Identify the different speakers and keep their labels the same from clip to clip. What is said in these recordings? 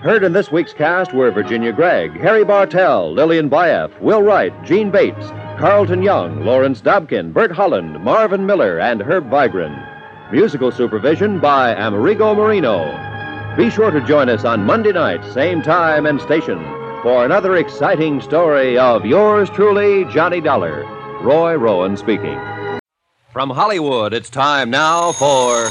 Speaker 1: Heard in this week's cast were Virginia Gregg, Harry Bartell, Lillian Bayef, Will Wright, Gene Bates, Carlton Young, Lawrence Dobkin, Bert Holland, Marvin Miller, and Herb Vigran. Musical supervision by Amerigo Marino. Be sure to join us on Monday night, same time and station, for another exciting story of yours truly, Johnny Dollar. Roy Rowan speaking. From Hollywood, it's time now for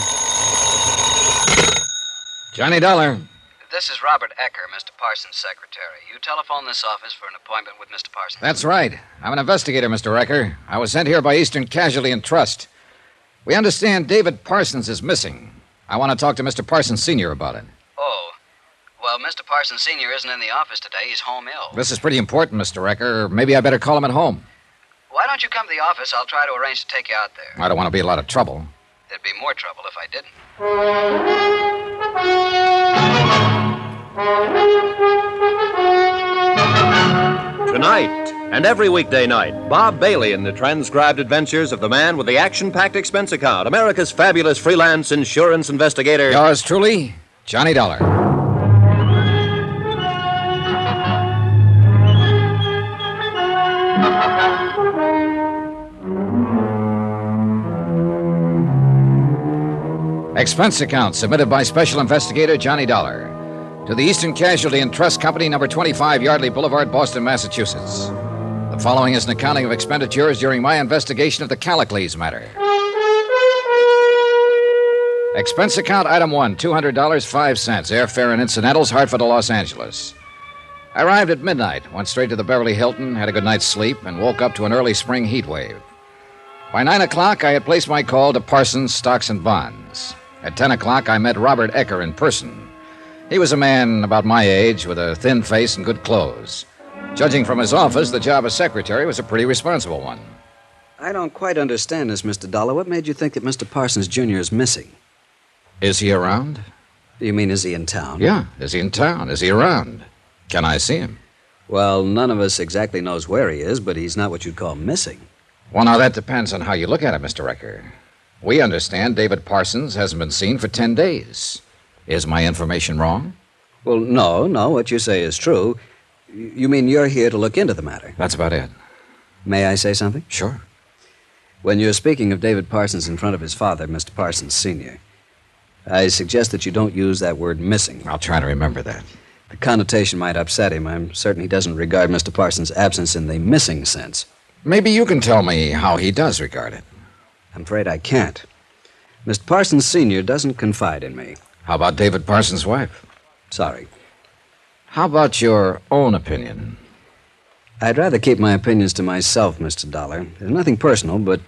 Speaker 2: Johnny Dollar.
Speaker 3: This is Robert Ecker, Mr. Parsons' secretary. You telephone this office for an appointment with Mr. Parsons.
Speaker 2: That's right. I'm an investigator, Mr. Ecker. I was sent here by Eastern Casualty and Trust. We understand David Parsons is missing. I want to talk to Mr. Parsons Sr. about it.
Speaker 3: Oh. Well, Mr. Parsons Sr. isn't in the office today. He's home ill.
Speaker 2: This is pretty important, Mr. Ecker. Maybe I better call him at home.
Speaker 3: Why don't you come to the office? I'll try to arrange to take you out there.
Speaker 2: I don't want to be a lot of trouble.
Speaker 3: There'd be more trouble if I didn't.
Speaker 1: Tonight, and every weekday night, Bob Bailey in the transcribed adventures of the man with the action-packed expense account, America's fabulous freelance insurance investigator.
Speaker 2: Yours truly, Johnny Dollar. Expense account submitted by Special Investigator Johnny Dollar to the Eastern Casualty and Trust Company, number 25 Yardley Boulevard, Boston, Massachusetts. The following is an accounting of expenditures during my investigation of the Callicles matter. Expense account item 1, $200, 5 cents, airfare and incidentals, Hartford to Los Angeles. I arrived at midnight, went straight to the Beverly Hilton, had a good night's sleep, and woke up to an early spring heat wave. By 9 o'clock, I had placed my call to Parsons, Stocks and Bonds. At 10 o'clock, I met Robert Ecker in person. He was a man about my age with a thin face and good clothes. Judging from his office, the job as secretary was a pretty responsible one.
Speaker 3: I don't quite understand this, Mr. Dollar. What made you think that Mr. Parsons Jr. is missing?
Speaker 2: Is he around?
Speaker 3: You mean, is he in town?
Speaker 2: Yeah, is he in town? Is he around? Can I see him?
Speaker 3: Well, none of us exactly knows where he is, but he's not what you'd call missing.
Speaker 2: Well, now, that depends on how you look at it, Mr. Ecker. We understand David Parsons hasn't been seen for 10 days. Is my information wrong?
Speaker 3: Well, no, what you say is true. You mean you're here to look into the matter?
Speaker 2: That's about it.
Speaker 3: May I say something?
Speaker 2: Sure.
Speaker 3: When you're speaking of David Parsons in front of his father, Mr. Parsons Sr., I suggest that you don't use that word missing.
Speaker 2: I'll try to remember that.
Speaker 3: The connotation might upset him. I'm certain he doesn't regard Mr. Parsons' absence in the missing sense.
Speaker 2: Maybe you can tell me how he does regard it.
Speaker 3: I'm afraid I can't. Mr. Parsons Sr. doesn't confide in me.
Speaker 2: How about David Parsons' wife?
Speaker 3: Sorry.
Speaker 2: How about your own opinion?
Speaker 3: I'd rather keep my opinions to myself, Mr. Dollar. There's nothing personal, but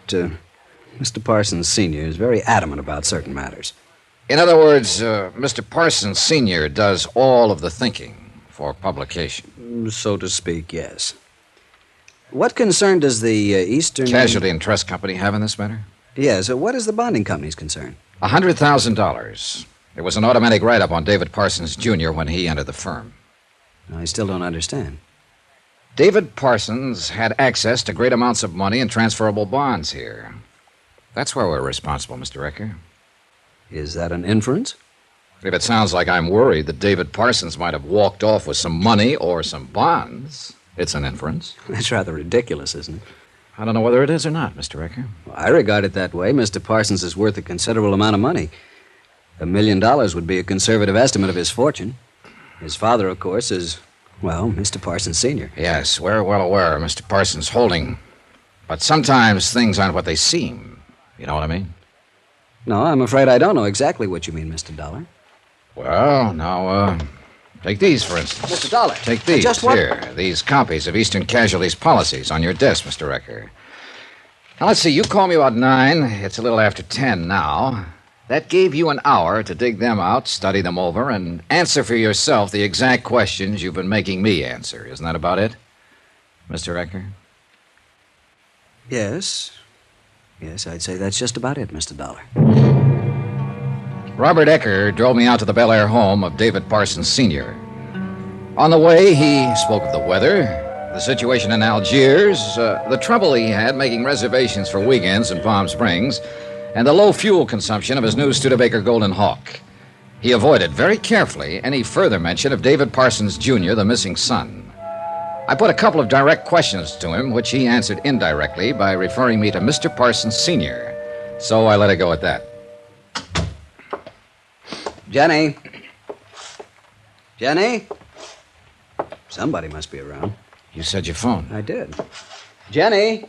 Speaker 3: Mr. Parsons Sr. is very adamant about certain matters.
Speaker 2: In other words, Mr. Parsons Sr. does all of the thinking for publication.
Speaker 3: So to speak, yes. What concern does the Eastern...
Speaker 2: Casualty and Trust Company have in this matter?
Speaker 3: Yes, what is the bonding company's concern?
Speaker 2: $100,000. There was an automatic write-up on David Parsons Jr. when he entered the firm.
Speaker 3: I still don't understand.
Speaker 2: David Parsons had access to great amounts of money and transferable bonds here. That's where we're responsible, Mr. Ecker.
Speaker 3: Is that an inference?
Speaker 2: If it sounds like I'm worried that David Parsons might have walked off with some money or some bonds, it's an inference.
Speaker 3: That's rather ridiculous, isn't it?
Speaker 2: I don't know whether it is or not, Mr. Ecker.
Speaker 3: Well, I regard it that way. Mr. Parsons is worth a considerable amount of money. $1 million would be a conservative estimate of his fortune. His father, of course, is, well, Mr. Parsons Sr.
Speaker 2: Yes, we're well aware of Mr. Parsons' holding. But sometimes things aren't what they seem. You know what I mean?
Speaker 3: No, I'm afraid I don't know exactly what you mean, Mr. Dollar.
Speaker 2: Well, now, take these, for instance.
Speaker 3: Mr. Dollar.
Speaker 2: Take these.
Speaker 3: Just what?
Speaker 2: Here, these copies of Eastern Casualty's policies on your desk, Mr. Ecker. Now, let's see. You called me about 9. It's a little after 10 now. That gave you an hour to dig them out, study them over, and answer for yourself the exact questions you've been making me answer. Isn't that about it, Mr. Ecker?
Speaker 3: Yes. Yes, I'd say that's just about it, Mr. Dollar.
Speaker 2: Robert Ecker drove me out to the Bel Air home of David Parsons Sr. On the way, he spoke of the weather, the situation in Algiers, the trouble he had making reservations for weekends in Palm Springs, and the low fuel consumption of his new Studebaker Golden Hawk. He avoided very carefully any further mention of David Parsons, Jr., the missing son. I put a couple of direct questions to him, which he answered indirectly by referring me to Mr. Parsons, Sr., so I let it go at that.
Speaker 3: Jenny? Jenny? Somebody must be around.
Speaker 2: You said your phone.
Speaker 3: I did. Jenny?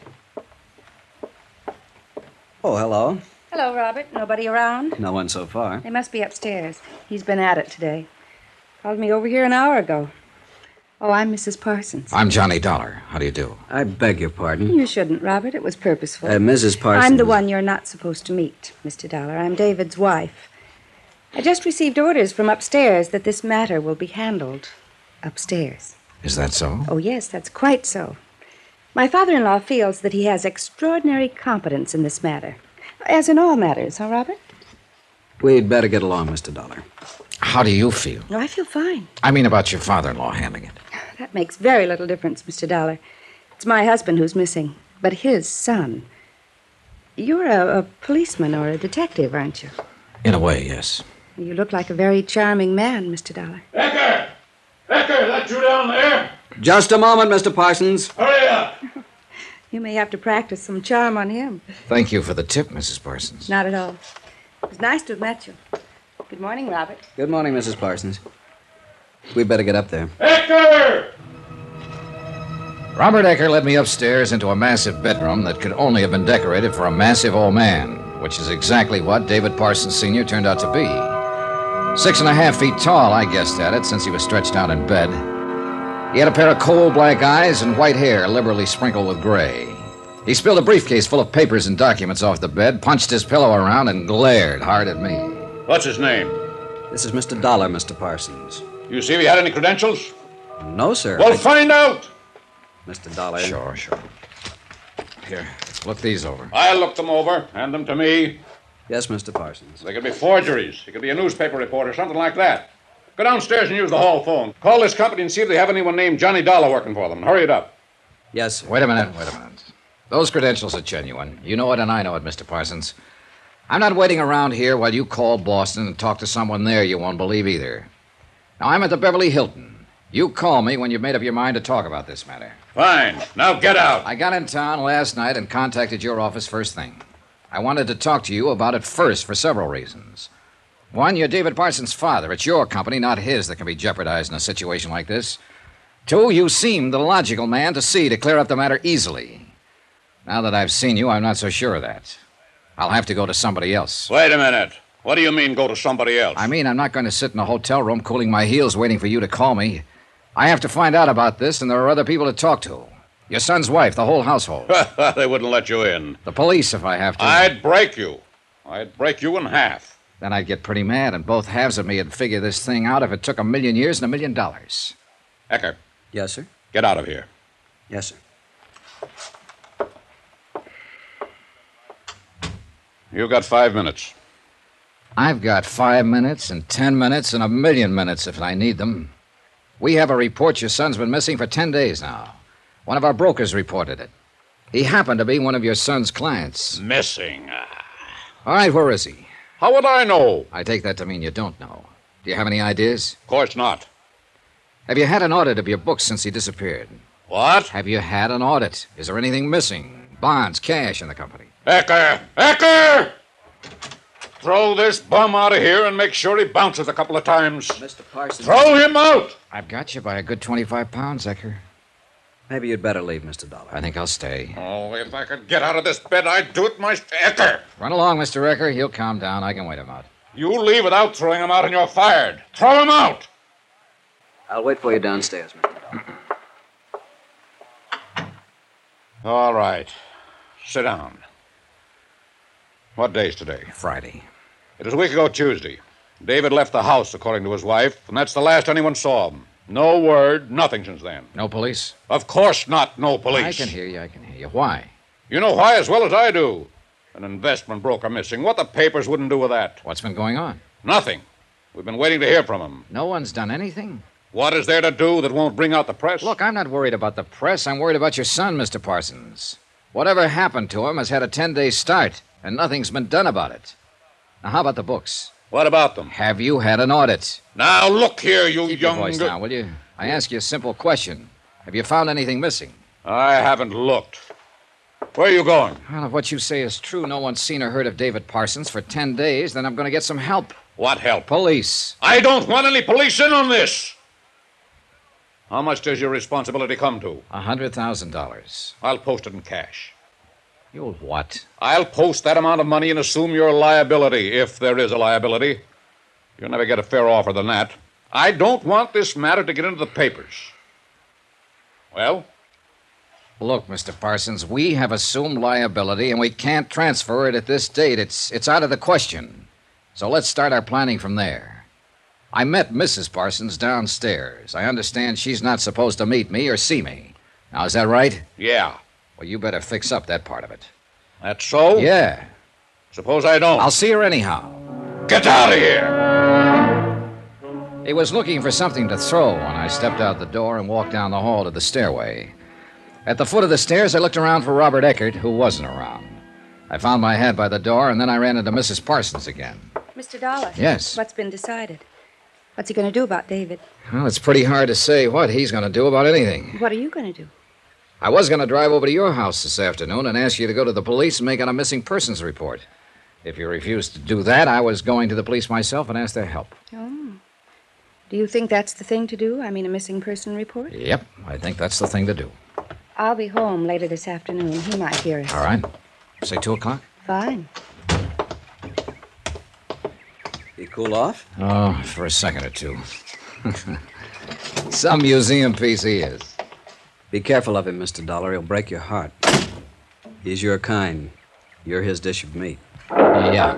Speaker 3: Oh, hello.
Speaker 4: Hello, Robert. Nobody around?
Speaker 3: No one so far.
Speaker 4: They must be upstairs. He's been at it today. Called me over here an hour ago. Oh, I'm Mrs. Parsons.
Speaker 2: I'm Johnny Dollar. How do you do?
Speaker 3: I beg your pardon.
Speaker 4: You shouldn't, Robert. It was purposeful.
Speaker 3: Mrs. Parsons.
Speaker 4: I'm the one you're not supposed to meet, Mr. Dollar. I'm David's wife. I just received orders from upstairs that this matter will be handled upstairs.
Speaker 2: Is that so?
Speaker 4: Oh, yes, that's quite so. My father-in-law feels that he has extraordinary competence in this matter. As in all matters, huh, Robert?
Speaker 3: We'd better get along, Mr. Dollar.
Speaker 2: How do you feel?
Speaker 4: Oh, I feel fine.
Speaker 2: I mean about your father-in-law handling it.
Speaker 4: That makes very little difference, Mr. Dollar. It's my husband who's missing, but his son. You're a policeman or a detective, aren't you?
Speaker 2: In a way, yes.
Speaker 4: You look like a very charming man, Mr. Dollar.
Speaker 5: Ecker! Ecker, that you down there?
Speaker 3: Just a moment, Mr. Parsons.
Speaker 5: Hurry up!
Speaker 4: You may have to practice some charm on him.
Speaker 2: Thank you for the tip, Mrs. Parsons.
Speaker 4: Not at all. It was nice to have met you. Good morning, Robert.
Speaker 3: Good morning, Mrs. Parsons. We'd better get up there.
Speaker 5: Ecker!
Speaker 2: Robert Ecker led me upstairs into a massive bedroom that could only have been decorated for a massive old man, which is exactly what David Parsons Sr. turned out to be. 6.5 feet tall, I guessed at it, since he was stretched out in bed. He had a pair of coal black eyes and white hair liberally sprinkled with gray. He spilled a briefcase full of papers and documents off the bed, punched his pillow around, and glared hard at me.
Speaker 5: What's his name?
Speaker 3: This is Mr. Dollar, Mr. Parsons.
Speaker 5: You see if he had any credentials?
Speaker 3: No, sir.
Speaker 5: Well, find out!
Speaker 3: Mr. Dollar.
Speaker 2: Sure. Here, look these over.
Speaker 5: I'll look them over. Hand them to me.
Speaker 3: Yes, Mr. Parsons.
Speaker 5: They could be forgeries. He could be a newspaper reporter, something like that. Go downstairs and use the hall phone. Call this company and see if they have anyone named Johnny Dollar working for them. Hurry it up.
Speaker 3: Yes, sir.
Speaker 2: Wait a minute. Those credentials are genuine. You know it and I know it, Mr. Parsons. I'm not waiting around here while you call Boston and talk to someone there you won't believe either. Now, I'm at the Beverly Hilton. You call me when you've made up your mind to talk about this matter.
Speaker 5: Fine. Now get out.
Speaker 2: I got in town last night and contacted your office first thing. I wanted to talk to you about it first for several reasons. One, you're David Parsons' father. It's your company, not his, that can be jeopardized in a situation like this. Two, you seem the logical man to see to clear up the matter easily. Now that I've seen you, I'm not so sure of that. I'll have to go to somebody else.
Speaker 5: Wait a minute. What do you mean, go to somebody else?
Speaker 2: I mean, I'm not going to sit in a hotel room cooling my heels waiting for you to call me. I have to find out about this, and there are other people to talk to. Your son's wife, the whole household.
Speaker 5: They wouldn't let you in.
Speaker 2: The police, if I have to.
Speaker 5: I'd break you. I'd break you in half.
Speaker 2: Then I'd get pretty mad, and both halves of me would figure this thing out if it took $1 million years and $1 million.
Speaker 5: Ecker,
Speaker 3: Yes, sir.
Speaker 5: get out of here.
Speaker 3: Yes, sir.
Speaker 5: You've got 5 minutes.
Speaker 2: I've got 5 minutes and 10 minutes and 1 million minutes if I need them. We have a report your son's been missing for 10 days now. One of our brokers reported it. He happened to be one of your son's clients.
Speaker 5: Missing.
Speaker 2: All right, where is he?
Speaker 5: How would I know?
Speaker 2: I take that to mean you don't know. Do you have any ideas?
Speaker 5: Of course not.
Speaker 2: Have you had an audit of your books since he disappeared?
Speaker 5: What?
Speaker 2: Have you had an audit? Is there anything missing? Bonds, cash in the company?
Speaker 5: Ecker! Ecker! Throw this bum out of here and make sure he bounces a couple of times.
Speaker 3: Mr. Parsons.
Speaker 5: Throw him out!
Speaker 2: I've got you by a good 25 pounds, Ecker.
Speaker 3: Maybe you'd better leave, Mr. Dollar.
Speaker 2: I think I'll stay.
Speaker 5: Oh, if I could get out of this bed, I'd do it myself. Ecker!
Speaker 2: Run along, Mr. Ecker. He'll calm down. I can wait him out.
Speaker 5: You leave without throwing him out and you're fired. Throw him out!
Speaker 3: I'll wait for you downstairs, Mr. Dollar.
Speaker 5: All right. Sit down. What day's today?
Speaker 2: Friday.
Speaker 5: It was a week ago Tuesday. David left the house, according to his wife, and that's the last anyone saw him. No word, nothing since then.
Speaker 2: No police?
Speaker 5: Of course not, no police.
Speaker 2: I can hear you. Why?
Speaker 5: You know why as well as I do. An investment broker missing. What the papers wouldn't do with that?
Speaker 2: What's been going on?
Speaker 5: Nothing. We've been waiting to hear from him.
Speaker 2: No one's done anything?
Speaker 5: What is there to do that won't bring out the press?
Speaker 2: Look, I'm not worried about the press. I'm worried about your son, Mr. Parsons. Whatever happened to him has had a 10-day start, and nothing's been done about it. Now, how about the books?
Speaker 5: What about them?
Speaker 2: Have you had an audit?
Speaker 5: Now, look here, you
Speaker 2: Keep your
Speaker 5: young...
Speaker 2: voice down, will you? I ask you a simple question. Have you found anything missing?
Speaker 5: I haven't looked. Where are you going?
Speaker 2: Well, if what you say is true, no one's seen or heard of David Parsons for 10 days, then I'm going to get some help.
Speaker 5: What help?
Speaker 2: Police.
Speaker 5: I don't want any police in on this. How much does your responsibility come to?
Speaker 2: $100,000.
Speaker 5: I'll post it in cash.
Speaker 2: You'll what?
Speaker 5: I'll post that amount of money and assume your liability, if there is a liability. You'll never get a fair offer than that. I don't want this matter to get into the papers. Well?
Speaker 2: Look, Mr. Parsons, we have assumed liability, and we can't transfer it at this date. It's out of the question. So let's start our planning from there. I met Mrs. Parsons downstairs. I understand she's not supposed to meet me or see me. Now, is that right?
Speaker 5: Yeah.
Speaker 2: Well, you better fix up that part of it.
Speaker 5: That's so?
Speaker 2: Yeah.
Speaker 5: Suppose I don't.
Speaker 2: I'll see her anyhow.
Speaker 5: Get out of here!
Speaker 2: He was looking for something to throw when I stepped out the door and walked down the hall to the stairway. At the foot of the stairs, I looked around for Robert Eckert, who wasn't around. I found my hat by the door, and then I ran into Mrs. Parsons again.
Speaker 4: Mr. Dollar.
Speaker 2: Yes?
Speaker 4: What's been decided? What's he going to do about David?
Speaker 2: Well, it's pretty hard to say what he's going to do about anything.
Speaker 4: What are you going to do?
Speaker 2: I was going to drive over to your house this afternoon and ask you to go to the police and make out a missing persons report. If you refused to do that, I was going to the police myself and ask their help.
Speaker 4: Oh. Do you think that's the thing to do? I mean, a missing person report?
Speaker 2: Yep, I think that's the thing to do.
Speaker 4: I'll be home later this afternoon. He might hear us.
Speaker 2: All right. Say 2 o'clock?
Speaker 4: Fine.
Speaker 3: You cool off?
Speaker 2: Oh, for a second or two. Some museum piece he is.
Speaker 3: Be careful of him, Mr. Dollar. He'll break your heart. He's your kind. You're his dish of meat.
Speaker 2: Yeah.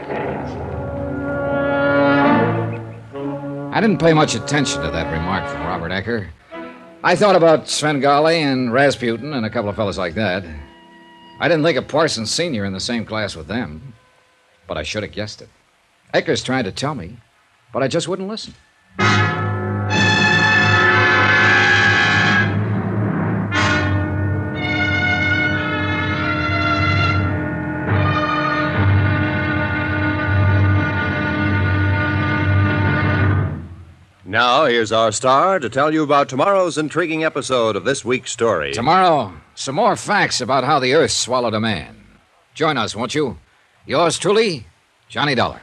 Speaker 2: I didn't pay much attention to that remark from Robert Ecker. I thought about Svengali and Rasputin and a couple of fellas like that. I didn't think of Parsons Sr. in the same class with them. But I should have guessed it. Ecker's trying to tell me, but I just wouldn't listen.
Speaker 1: Now, here's our star to tell you about tomorrow's intriguing episode of this week's story.
Speaker 2: Tomorrow, some more facts about how the Earth swallowed a man. Join us, won't you? Yours truly, Johnny Dollar.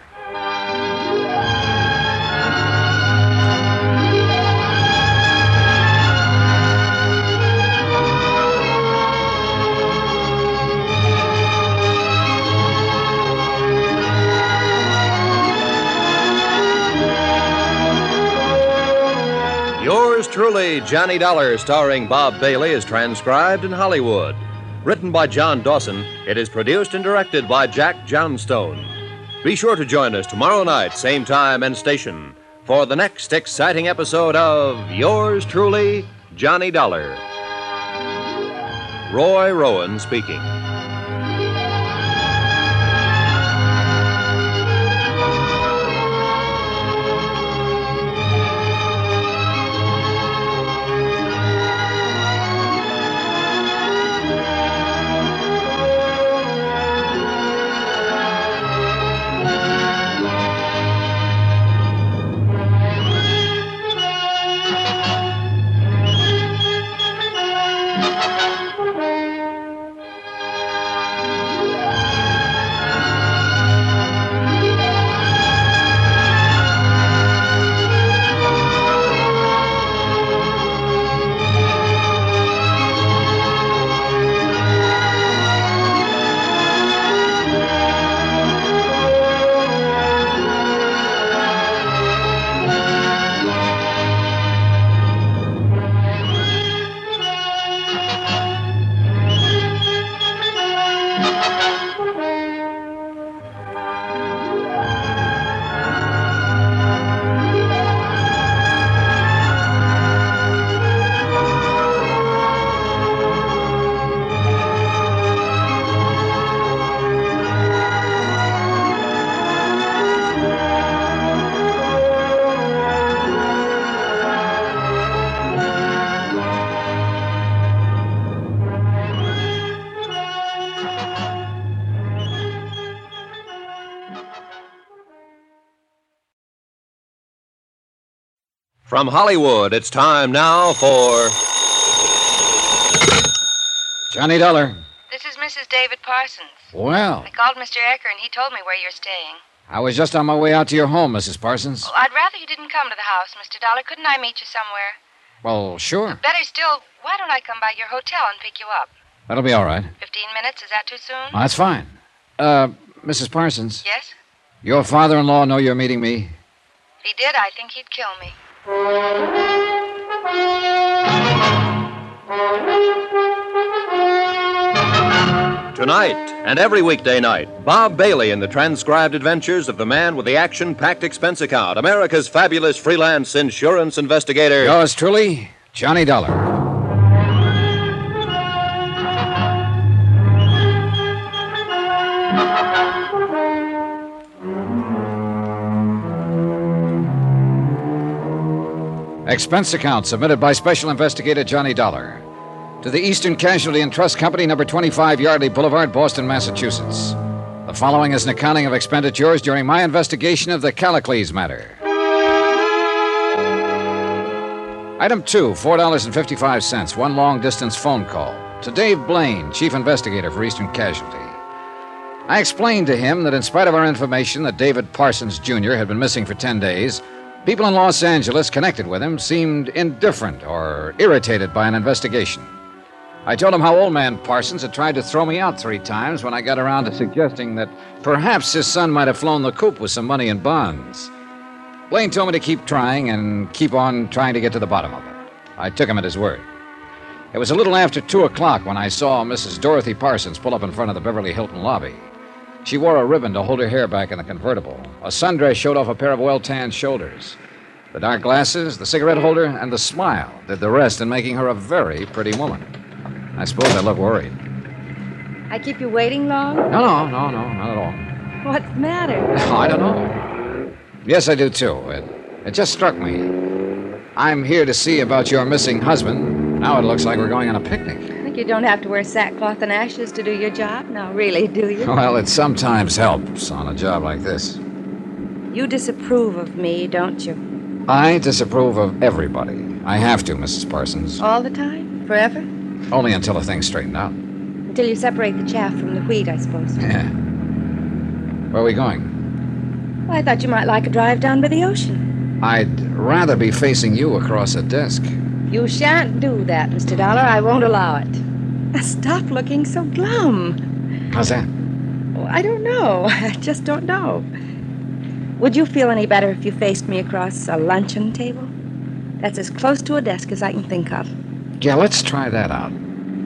Speaker 1: Yours truly, Johnny Dollar, starring Bob Bailey, is transcribed in Hollywood. Written by John Dawson, it is produced and directed by Jack Johnstone. Be sure to join us tomorrow night, same time and station, for the next exciting episode of Yours truly, Johnny Dollar. Roy Rowan speaking. From Hollywood, it's time now for
Speaker 2: Johnny Dollar.
Speaker 4: This is Mrs. David Parsons.
Speaker 2: Well,
Speaker 4: I called Mr. Ecker, and he told me where you're staying.
Speaker 2: I was just on my way out to your home, Mrs. Parsons.
Speaker 4: Oh, I'd rather you didn't come to the house, Mr. Dollar. Couldn't I meet you somewhere?
Speaker 2: Well, sure.
Speaker 4: Better still, why don't I come by your hotel and pick you up?
Speaker 2: That'll be all right.
Speaker 4: 15 minutes, is that too soon?
Speaker 2: Oh, that's fine. Mrs. Parsons.
Speaker 4: Yes?
Speaker 2: Your father-in-law know you're meeting me?
Speaker 4: If he did, I think he'd kill me.
Speaker 1: Tonight and every weekday night, Bob Bailey in the transcribed adventures of the man with the action-packed expense account, America's fabulous freelance insurance investigator.
Speaker 2: Yours truly, Johnny Dollar. Expense account submitted by Special Investigator Johnny Dollar to the Eastern Casualty and Trust Company, number 25 Yardley Boulevard, Boston, Massachusetts. The following is an accounting of expenditures during my investigation of the Callicles matter. Item 2, $4.55, one long-distance phone call to Dave Blaine, Chief Investigator for Eastern Casualty. I explained to him that in spite of our information that David Parsons, Jr. had been missing for 10 days, people in Los Angeles connected with him seemed indifferent or irritated by an investigation. I told him how old man Parsons had tried to throw me out 3 times when I got around to suggesting that perhaps his son might have flown the coop with some money in bonds. Blaine told me to keep trying and keep on trying to get to the bottom of it. I took him at his word. It was a little after 2 o'clock when I saw Mrs. Dorothy Parsons pull up in front of the Beverly Hilton lobby. She wore a ribbon to hold her hair back in the convertible. A sundress showed off a pair of well-tanned shoulders. The dark glasses, the cigarette holder, and the smile did the rest in making her a very pretty woman. I suppose I look worried.
Speaker 4: I keep you waiting long?
Speaker 2: No, not at all.
Speaker 4: What's the matter?
Speaker 2: Oh, I don't know. Yes, I do, too. It just struck me. I'm here to see about your missing husband. Now it looks like we're going on a picnic.
Speaker 4: I think you don't have to wear sackcloth and ashes to do your job. No, really, do you?
Speaker 2: Well, it sometimes helps on a job like this.
Speaker 4: You disapprove of me, don't you?
Speaker 2: I disapprove of everybody. I have to, Mrs. Parsons.
Speaker 4: All the time? Forever?
Speaker 2: Only until the thing's straightened out.
Speaker 4: Until you separate the chaff from the wheat, I suppose.
Speaker 2: Yeah. Where are we going?
Speaker 4: Well, I thought you might like a drive down by the ocean.
Speaker 2: I'd rather be facing you across a desk.
Speaker 4: You shan't do that, Mr. Dollar. I won't allow it. Stop looking so glum.
Speaker 2: How's that?
Speaker 4: Oh, I don't know. I just don't know. Would you feel any better if you faced me across a luncheon table? That's as close to a desk as I can think of.
Speaker 2: Yeah, let's try that out.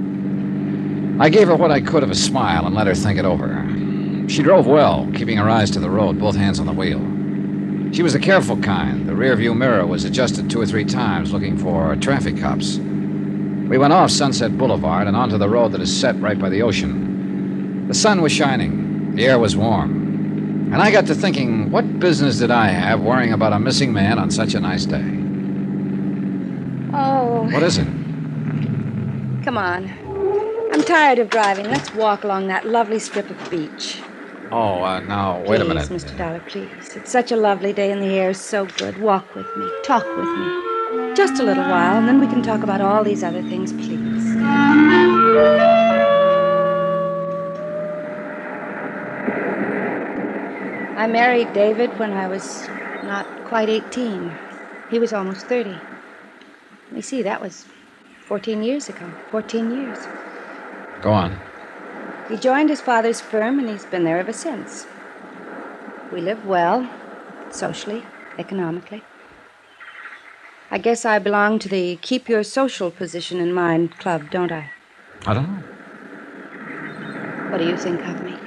Speaker 2: I gave her what I could of a smile and let her think it over. She drove well, keeping her eyes to the road, both hands on the wheel. She was the careful kind. The rearview mirror was adjusted 2 or 3 times, looking for traffic cops. We went off Sunset Boulevard and onto the road that is set right by the ocean. The sun was shining. The air was warm. And I got to thinking, what business did I have worrying about a missing man on such a nice day?
Speaker 4: Oh.
Speaker 2: What is it?
Speaker 4: Come on. I'm tired of driving. Let's walk along that lovely strip of beach.
Speaker 2: Oh, now, wait a minute.
Speaker 4: Please, Mr. Dollar, please. It's such a lovely day and the air is so good. Walk with me. Talk with me. Just a little while, and then we can talk about all these other things, please. I married David when I was not quite 18. He was almost 30. Let me see, that was 14 years ago. 14 years.
Speaker 2: Go on.
Speaker 4: He joined his father's firm, and he's been there ever since. We live well, socially, economically. I guess I belong to the Keep Your Social Position in Mind club, don't I?
Speaker 2: I don't know.
Speaker 4: What do you think of me?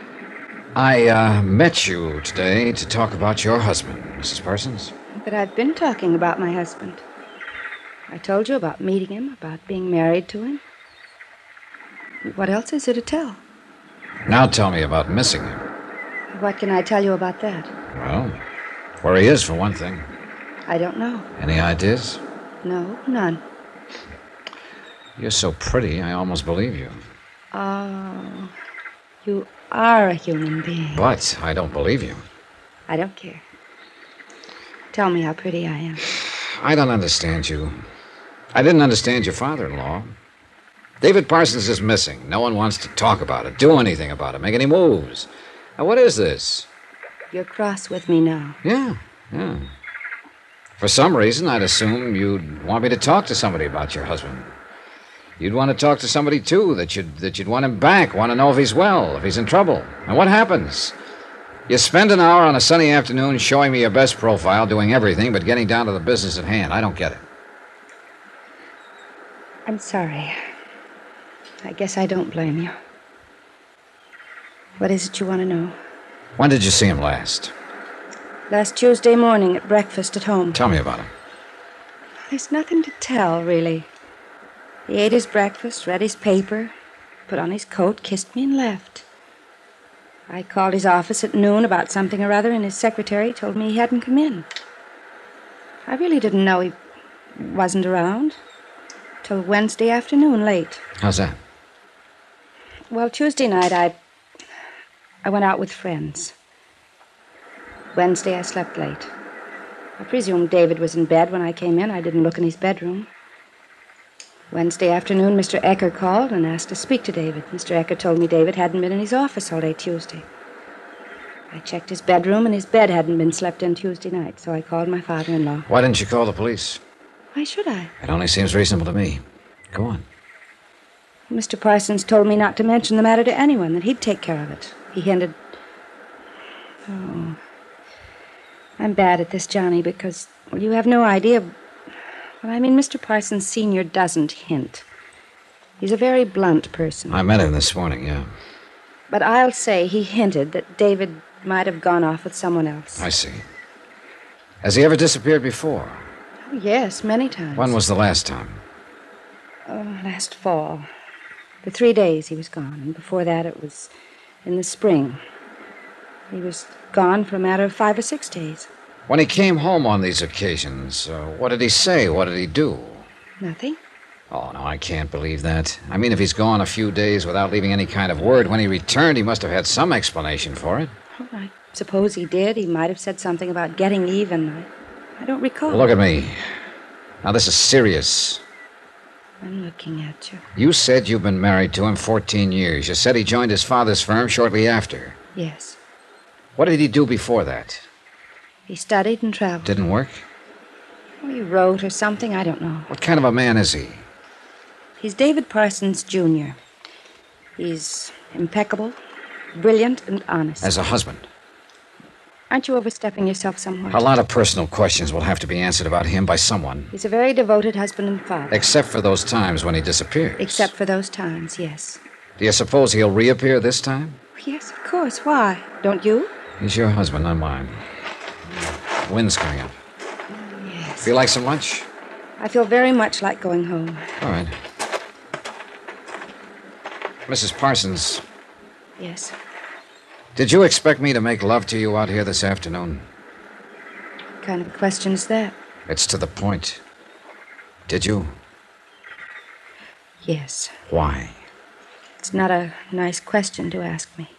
Speaker 2: I met you today to talk about your husband, Mrs. Parsons.
Speaker 4: But I've been talking about my husband. I told you about meeting him, about being married to him. What else is there to tell?
Speaker 2: Now tell me about missing him.
Speaker 4: What can I tell you about that?
Speaker 2: Well, where he is, for one thing.
Speaker 4: I don't know.
Speaker 2: Any ideas?
Speaker 4: No, none.
Speaker 2: You're so pretty, I almost believe you.
Speaker 4: Oh, you are a human being.
Speaker 2: But I don't believe you.
Speaker 4: I don't care. Tell me how pretty I am.
Speaker 2: I don't understand you. I didn't understand your father-in-law. David Parsons is missing. No one wants to talk about it, do anything about it, make any moves. Now, what is this?
Speaker 4: You're cross with me now.
Speaker 2: Yeah. For some reason, I'd assume you'd want me to talk to somebody about your husband. You'd want to talk to somebody, too, that you'd want him back, want to know if he's well, if he's in trouble. And what happens? You spend an hour on a sunny afternoon showing me your best profile, doing everything but getting down to the business at hand. I don't get it.
Speaker 4: I'm sorry. I guess I don't blame you. What is it you want to know?
Speaker 2: When did you see him last?
Speaker 4: Last Tuesday morning at breakfast at home.
Speaker 2: Tell me about him.
Speaker 4: There's nothing to tell, really. He ate his breakfast, read his paper, put on his coat, kissed me, and left. I called his office at noon about something or other, and his secretary told me he hadn't come in. I really didn't know he wasn't around till Wednesday afternoon, late.
Speaker 2: How's that?
Speaker 4: Well, Tuesday night, I went out with friends. Wednesday, I slept late. I presume David was in bed when I came in. I didn't look in his bedroom. Wednesday afternoon, Mr. Ecker called and asked to speak to David. Mr. Ecker told me David hadn't been in his office all day Tuesday. I checked his bedroom, and his bed hadn't been slept in Tuesday night, so I called my father-in-law.
Speaker 2: Why didn't you call the police?
Speaker 4: Why should I?
Speaker 2: It only seems reasonable to me. Go on.
Speaker 4: Mr. Parsons told me not to mention the matter to anyone, that he'd take care of it. He hinted... Oh... I'm bad at this, Johnny, because, well, you have no idea. Well, I mean, Mr. Parsons Sr. doesn't hint. He's a very blunt person.
Speaker 2: I met him this morning, yeah.
Speaker 4: But I'll say he hinted that David might have gone off with someone else.
Speaker 2: I see. Has he ever disappeared before?
Speaker 4: Oh, yes, many times.
Speaker 2: When was the last time?
Speaker 4: Oh, last fall. For 3 days he was gone, and before that it was in the spring. He was gone for a matter of 5 or 6 days.
Speaker 2: When he came home on these occasions, what did he say? What did he do?
Speaker 4: Nothing.
Speaker 2: Oh, no, I can't believe that. I mean, if he's gone a few days without leaving any kind of word, when he returned, he must have had some explanation for it.
Speaker 4: Oh, I suppose he did. He might have said something about getting even. I don't recall.
Speaker 2: Look at me. Now, this is serious.
Speaker 4: I'm looking at you.
Speaker 2: You said you've been married to him 14 years. You said he joined his father's firm shortly after.
Speaker 4: Yes.
Speaker 2: What did he do before that?
Speaker 4: He studied and traveled.
Speaker 2: Didn't work?
Speaker 4: Well, he wrote or something. I don't know.
Speaker 2: What kind of a man is he?
Speaker 4: He's David Parsons, Jr. He's impeccable, brilliant, and honest.
Speaker 2: As a husband?
Speaker 4: Aren't you overstepping yourself somewhat?
Speaker 2: A lot of personal questions will have to be answered about him by someone.
Speaker 4: He's a very devoted husband and father.
Speaker 2: Except for those times when he disappears.
Speaker 4: Except for those times, yes.
Speaker 2: Do you suppose he'll reappear this time?
Speaker 4: Yes, of course. Why? Don't you?
Speaker 2: He's your husband, not mine. Wind's coming up.
Speaker 4: Yes.
Speaker 2: Feel like some lunch?
Speaker 4: I feel very much like going home.
Speaker 2: All right. Mrs. Parsons,
Speaker 4: Yes.
Speaker 2: did you expect me to make love to you out here this afternoon?
Speaker 4: What kind of a question is that?
Speaker 2: It's to the point. Did you?
Speaker 4: Yes.
Speaker 2: Why?
Speaker 4: It's not a nice question to ask me.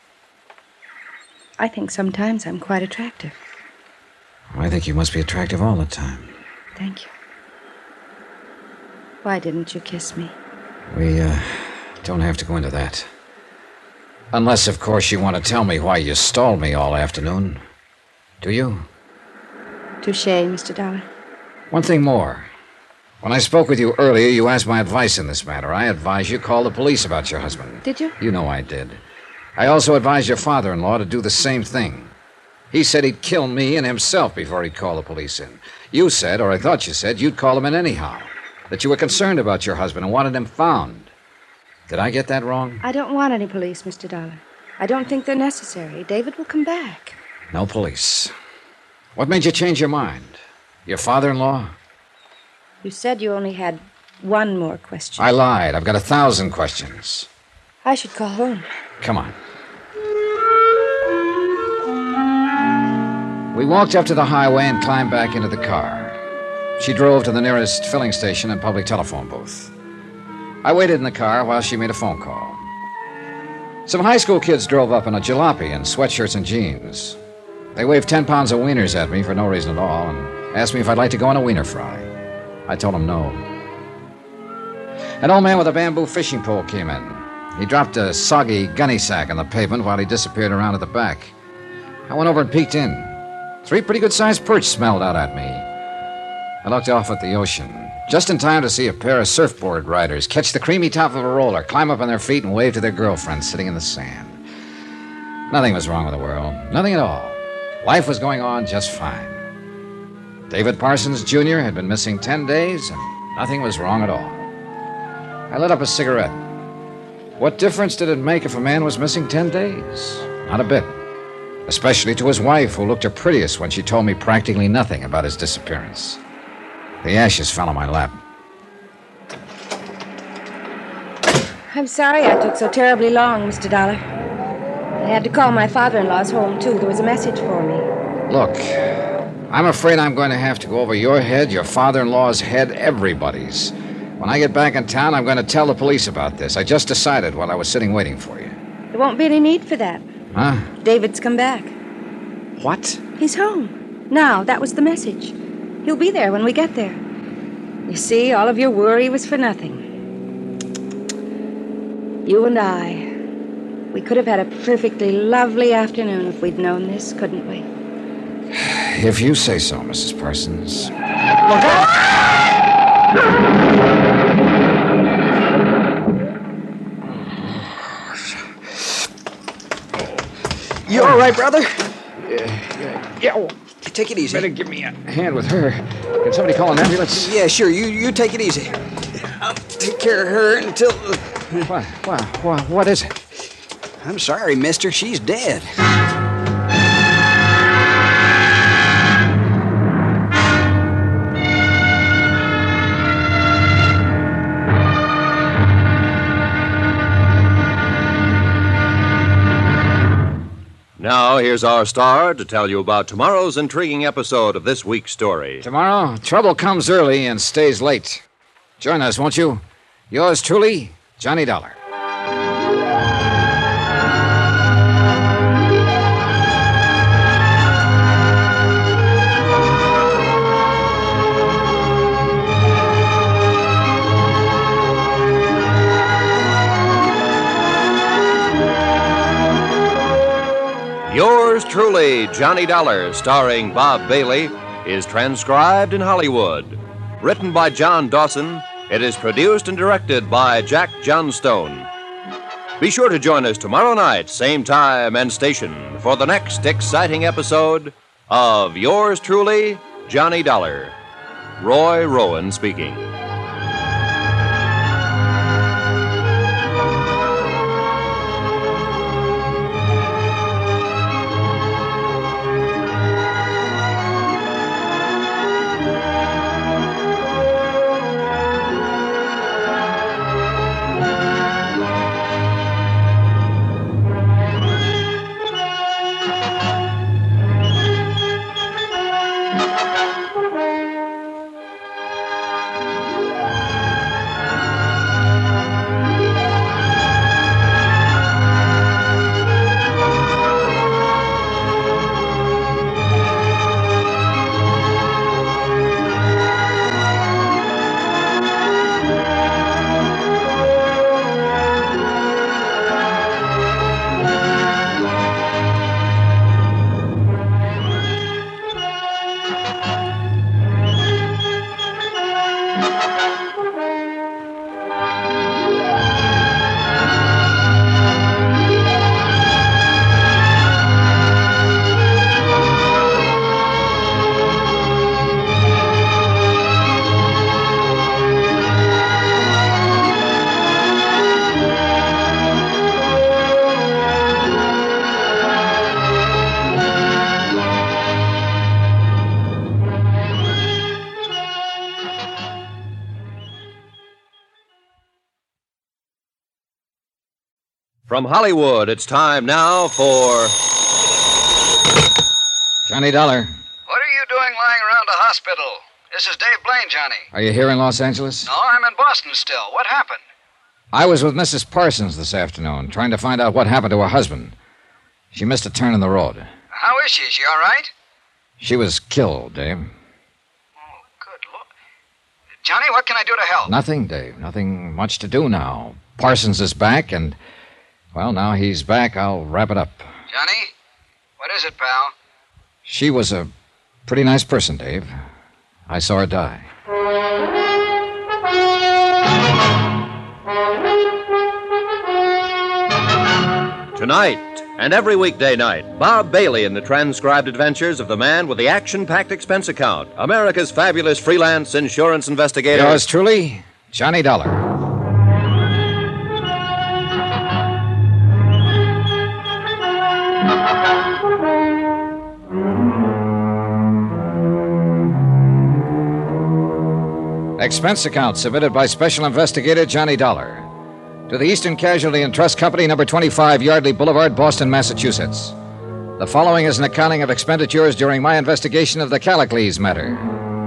Speaker 4: I think sometimes I'm quite attractive.
Speaker 2: I think you must be attractive all the time.
Speaker 4: Thank you. Why didn't you kiss me?
Speaker 2: We, don't have to go into that. Unless, of course, you want to tell me why you stalled me all afternoon. Do you?
Speaker 4: Touché, Mr. Dollar.
Speaker 2: One thing more. When I spoke with you earlier, you asked my advice in this matter. I advised you call the police about your husband.
Speaker 4: Did you?
Speaker 2: You know I did. I also advised your father-in-law to do the same thing. He said he'd kill me and himself before he'd call the police in. You said, or I thought you said, you'd call him in anyhow. That you were concerned about your husband and wanted him found. Did I get that wrong?
Speaker 4: I don't want any police, Mr. Dollar. I don't think they're necessary. David will come back.
Speaker 2: No police. What made you change your mind? Your father-in-law?
Speaker 4: You said you only had one more question.
Speaker 2: I lied. I've got 1,000 questions.
Speaker 4: I should call home.
Speaker 2: Come on. We walked up to the highway and climbed back into the car. She drove to the nearest filling station and public telephone booth. I waited in the car while she made a phone call. Some high school kids drove up in a jalopy and sweatshirts and jeans. They waved 10 pounds of wieners at me for no reason at all, and Asked me if I'd like to go on a wiener fry. I told him no. An old man with a bamboo fishing pole came in. He dropped a soggy gunny sack on the pavement while he disappeared around at the back. I went over and peeked in. 3 pretty good-sized perch smelled out at me. I looked off at the ocean, just in time to see a pair of surfboard riders catch the creamy top of a roller, climb up on their feet, and wave to their girlfriends sitting in the sand. Nothing was wrong with the world. Nothing at all. Life was going on just fine. David Parsons, Jr. had been missing 10 days, and nothing was wrong at all. I lit up a cigarette. What difference did it make if a man was missing 10 days? Not a bit. Especially to his wife, who looked her prettiest when she told me practically nothing about his disappearance. The ashes fell on my lap.
Speaker 4: I'm sorry I took so terribly long, Mr. Dollar. I had to call my father-in-law's home, too. There was a message for me.
Speaker 2: Look, I'm afraid I'm going to have to go over your head, your father-in-law's head, everybody's. When I get back in town, I'm going to tell the police about this. I just decided while I was sitting waiting for you.
Speaker 4: There won't be any need for that.
Speaker 2: Huh?
Speaker 4: David's come back.
Speaker 2: What?
Speaker 4: He's home. Now, that was the message. He'll be there when we get there. You see, all of your worry was for nothing. You and I, we could have had a perfectly lovely afternoon if we'd known this, couldn't we?
Speaker 2: If you say so, Mrs. Parsons. Look out!
Speaker 3: You all right, brother?
Speaker 2: Yeah.
Speaker 3: Take it easy.
Speaker 2: Better give me a hand with her. Can somebody call an ambulance?
Speaker 3: Yeah, sure. You take it easy. I'll take care of her until...
Speaker 2: What is it?
Speaker 3: I'm sorry, mister. She's dead.
Speaker 1: Now, here's our star to tell you about tomorrow's intriguing episode of this week's story.
Speaker 2: Tomorrow, trouble comes early and stays late. Join us, won't you? Yours truly, Johnny Dollar.
Speaker 1: Yours truly, Johnny Dollar, starring Bob Bailey, is transcribed in Hollywood. Written by John Dawson, it is produced and directed by Jack Johnstone. Be sure to join us tomorrow night, same time and station, for the next exciting episode of Yours truly, Johnny Dollar. Roy Rowan speaking. From Hollywood, it's time now for...
Speaker 2: Johnny Dollar.
Speaker 6: What are you doing lying around a hospital? This is Dave Blaine, Johnny.
Speaker 2: Are you here in Los Angeles?
Speaker 6: No, I'm in Boston still. What happened?
Speaker 2: I was with Mrs. Parsons this afternoon, trying to find out what happened to her husband. She missed a turn in the road.
Speaker 6: How is she? Is she all right?
Speaker 2: She was killed, Dave.
Speaker 6: Johnny, what can I do to help?
Speaker 2: Nothing, Dave. Nothing much to do now. Parsons is back, and, well, now he's back, I'll wrap it up.
Speaker 6: Johnny? What is it, pal?
Speaker 2: She was a pretty nice person, Dave. I saw her die.
Speaker 1: Tonight, and every weekday night, Bob Bailey in the transcribed adventures of the man with the action-packed expense account, America's fabulous freelance insurance investigator.
Speaker 2: Yours truly, Johnny Dollar. Expense account submitted by Special Investigator Johnny Dollar to the Eastern Casualty and Trust Company, number 25 Yardley Boulevard, Boston, Massachusetts. The following is an accounting of expenditures during my investigation of the Callicles matter.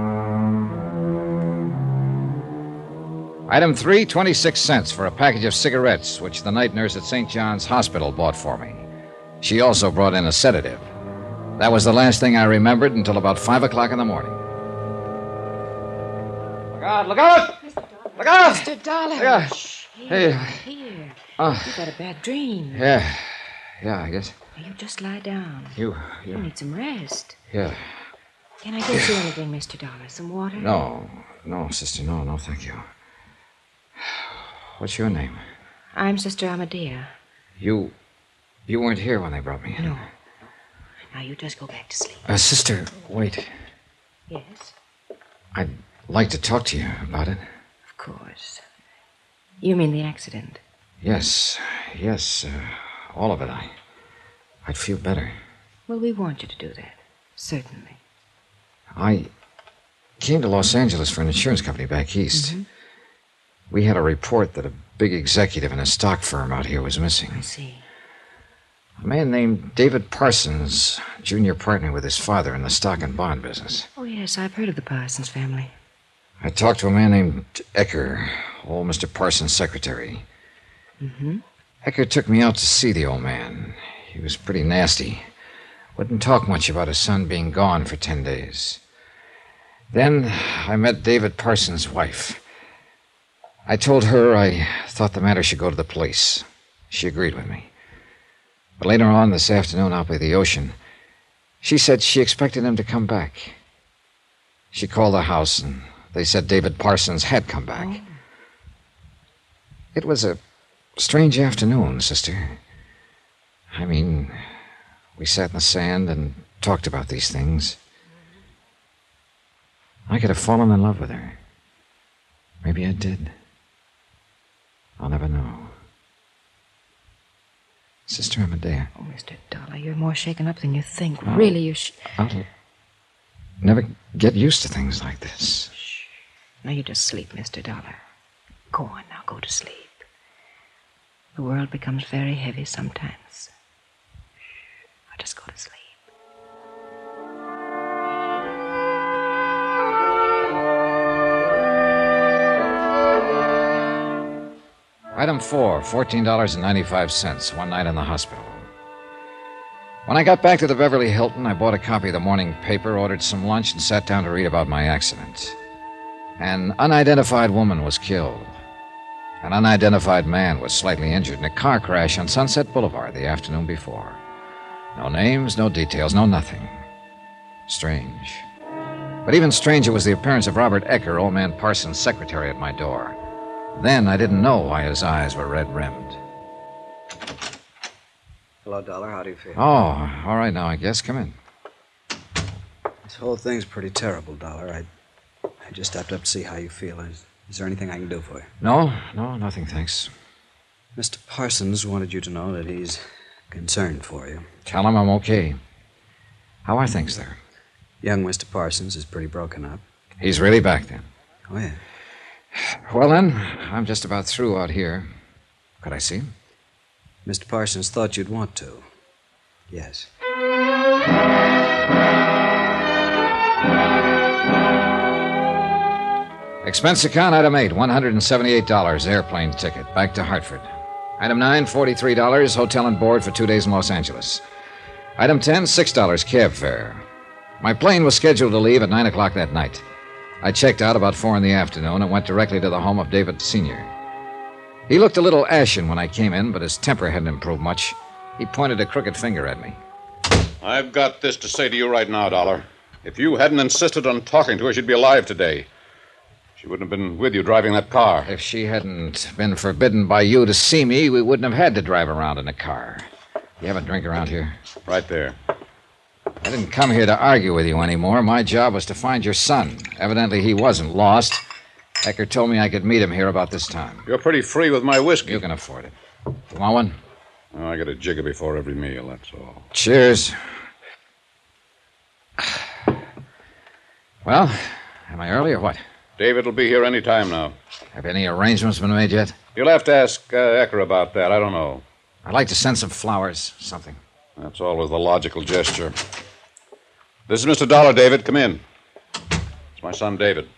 Speaker 2: Item 3, 26 cents for a package of cigarettes, which the night nurse at St. John's Hospital bought for me. She also brought in a sedative. That was the last thing I remembered until about 5 o'clock in the morning. Look out! Look out! Look out!
Speaker 7: Mr. Dollar.
Speaker 2: Yeah.
Speaker 7: Here,
Speaker 2: Hey.
Speaker 7: here.
Speaker 2: Oh.
Speaker 7: You got a bad dream.
Speaker 2: Yeah, I guess.
Speaker 7: You just lie down.
Speaker 2: You.
Speaker 7: You need some rest.
Speaker 2: Yeah.
Speaker 7: Can I get you anything, Mr. Dollar? Some water?
Speaker 2: No, sister, no, thank you. What's your name?
Speaker 7: I'm Sister Amadea.
Speaker 2: You weren't here when they brought me in.
Speaker 7: No. Now you just go back to sleep.
Speaker 2: Sister, wait.
Speaker 7: Yes?
Speaker 2: I'd like to talk to you about it.
Speaker 7: Of course. You mean the accident?
Speaker 2: Yes, all of it. I'd feel better.
Speaker 7: Well, we want you to do that. Certainly.
Speaker 2: I came to Los Angeles for an insurance company back east.
Speaker 7: Mm-hmm.
Speaker 2: We had a report that a big executive in a stock firm out here was missing.
Speaker 7: I see.
Speaker 2: A man named David Parsons, junior partner with his father in the stock and bond business.
Speaker 7: Oh, yes, I've heard of the Parsons family.
Speaker 2: I talked to a man named Ecker, old Mr. Parsons' secretary.
Speaker 7: Mm-hmm.
Speaker 2: Ecker took me out to see the old man. He was pretty nasty. Wouldn't talk much about his son being gone for 10 days. Then I met David Parsons' wife. I told her I thought the matter should go to the police. She agreed with me. But later on this afternoon out by the ocean, she said she expected him to come back. She called the house, and they said David Parsons had come back.
Speaker 7: Oh.
Speaker 2: It was a strange afternoon, sister. I mean, we sat in the sand and talked about these things. I could have fallen in love with her. Maybe I did. I'll never know. Sister Amadea.
Speaker 7: Oh, Mr. Dollar, you're more shaken up than you think. Really, you
Speaker 2: I'll never get used to things like this.
Speaker 7: Shh. Now you just sleep, Mr. Dollar. Go on now, go to sleep. The world becomes very heavy sometimes. Now just go to sleep.
Speaker 2: Item 4, $14.95, one night in the hospital. When I got back to the Beverly Hilton, I bought a copy of the morning paper, ordered some lunch, and sat down to read about my accident. An unidentified woman was killed. An unidentified man was slightly injured in a car crash on Sunset Boulevard the afternoon before. No names, no details, no nothing. Strange. But even stranger was the appearance of Robert Ecker, old man Parsons' secretary, at my door. Then I didn't know why his eyes were red-rimmed.
Speaker 3: Hello, Dollar. How do you feel?
Speaker 2: Oh, all right now, I guess. Come in.
Speaker 3: This whole thing's pretty terrible, Dollar. I just stepped up to see how you feel. Is there anything I can do for you?
Speaker 2: No, nothing, thanks.
Speaker 3: Mr. Parsons wanted you to know that he's concerned for you.
Speaker 2: Tell him I'm okay. How are things there?
Speaker 3: Young Mr. Parsons is pretty broken up.
Speaker 2: He's really back then?
Speaker 3: Oh, yeah.
Speaker 2: Well, then, I'm just about through out here. Could I see him?
Speaker 3: Mr. Parsons thought you'd want to. Yes.
Speaker 2: Expense account, item 8, $178, airplane ticket, back to Hartford. Item 9, $43, hotel and board for 2 days in Los Angeles. Item 10, $6, cab fare. My plane was scheduled to leave at 9 o'clock that night. I checked out about 4 in the afternoon and went directly to the home of David Sr. He looked a little ashen when I came in, but his temper hadn't improved much. He pointed a crooked finger at me.
Speaker 5: I've got this to say to you right now, Dollar. If you hadn't insisted on talking to her, she'd be alive today. She wouldn't have been with you driving that car.
Speaker 2: If she hadn't been forbidden by you to see me, we wouldn't have had to drive around in a car. You have a drink around here?
Speaker 5: Right there.
Speaker 2: I didn't come here to argue with you anymore. My job was to find your son. Evidently, he wasn't lost. Ecker told me I could meet him here about this time.
Speaker 5: You're pretty free with my whiskey.
Speaker 2: You can afford it. You want one?
Speaker 5: Oh, I get a jigger before every meal, that's all.
Speaker 2: Cheers. Well, am I early or what?
Speaker 5: David will be here any time now.
Speaker 2: Have any arrangements been made yet?
Speaker 5: You'll have to ask Ecker about that. I don't know.
Speaker 2: I'd like to send some flowers, something.
Speaker 5: That's always the logical gesture. This is Mr. Dollar, David. Come in. It's my son, David.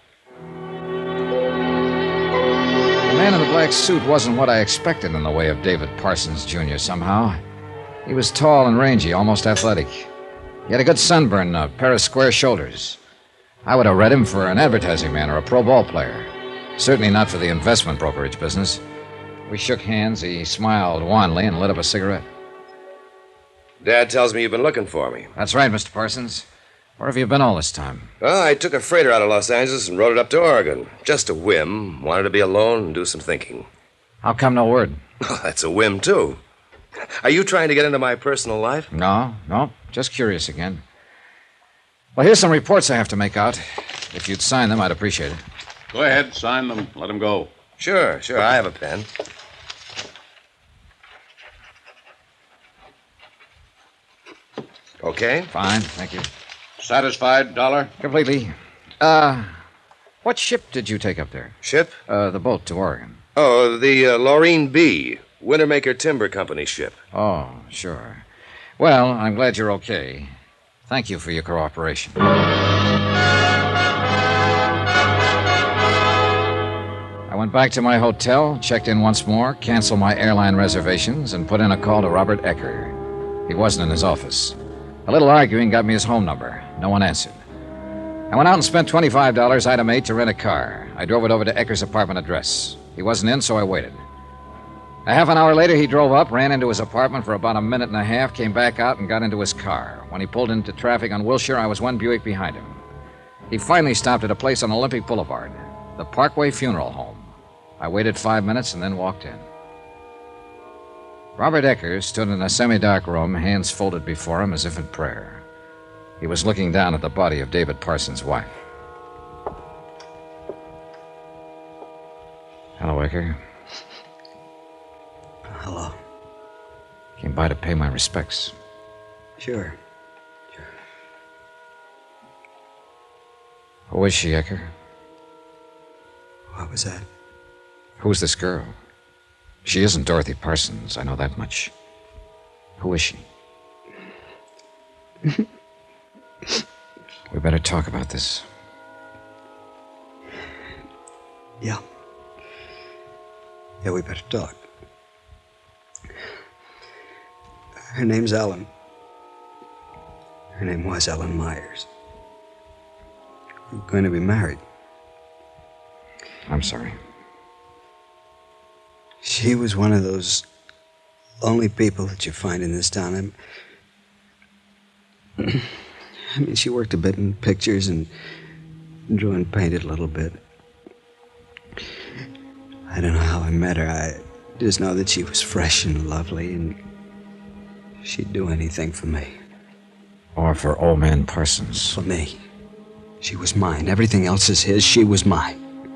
Speaker 2: The man in the black suit wasn't what I expected in the way of David Parsons, Jr., somehow. He was tall and rangy, almost athletic. He had a good sunburn, a pair of square shoulders. I would have read him for an advertising man or a pro ball player. Certainly not for the investment brokerage business. We shook hands. He smiled wanly and lit up a cigarette.
Speaker 8: Dad tells me you've been looking for me.
Speaker 2: That's right, Mr. Parsons. Where have you been all this time?
Speaker 8: Well, I took a freighter out of Los Angeles and rode it up to Oregon. Just a whim. Wanted to be alone and do some thinking.
Speaker 2: How come no word?
Speaker 8: Oh, that's a whim, too. Are you trying to get into my personal life?
Speaker 2: No. Just curious again. Well, here's some reports I have to make out. If you'd sign them, I'd appreciate it.
Speaker 5: Go ahead, sign them. Let them go.
Speaker 8: Sure. I have a pen. Okay.
Speaker 2: Fine, thank you.
Speaker 5: Satisfied, Dollar?
Speaker 2: Completely. What ship did you take up there?
Speaker 8: Ship?
Speaker 2: The boat to Oregon.
Speaker 8: Oh, the Laureen B. Wintermaker Timber Company ship.
Speaker 2: Oh, sure. Well, I'm glad you're okay. Thank you for your cooperation. I went back to my hotel, checked in once more, canceled my airline reservations, and put in a call to Robert Ecker. He wasn't in his office. A little arguing got me his home number. No one answered. I went out and spent $25, item 8, to rent a car. I drove it over to Ecker's apartment address. He wasn't in, so I waited. A half an hour later, he drove up, ran into his apartment for about a minute and a half, came back out and got into his car. When he pulled into traffic on Wilshire, I was one Buick behind him. He finally stopped at a place on Olympic Boulevard, the Parkway Funeral Home. I waited 5 minutes and then walked in. Robert Ecker stood in a semi-dark room, hands folded before him as if in prayer. He was looking down at the body of David Parsons' wife. Hello, Ecker.
Speaker 3: Hello.
Speaker 2: Came by to pay my respects.
Speaker 3: Sure.
Speaker 2: Who is she, Ecker?
Speaker 3: What was that?
Speaker 2: Who's this girl? She isn't Dorothy Parsons, I know that much. Who is she? We better talk about this.
Speaker 3: Yeah, we better talk. Her name's Ellen. Her name was Ellen Myers. We're going to be married.
Speaker 2: I'm sorry.
Speaker 3: She was one of those lonely people that you find in this town. I mean, she worked a bit in pictures and drew and painted a little bit. I don't know how I met her. I just know that she was fresh and lovely, and she'd do anything for me.
Speaker 2: Or for old man Parsons.
Speaker 3: For me. She was mine. Everything else is his. She was mine.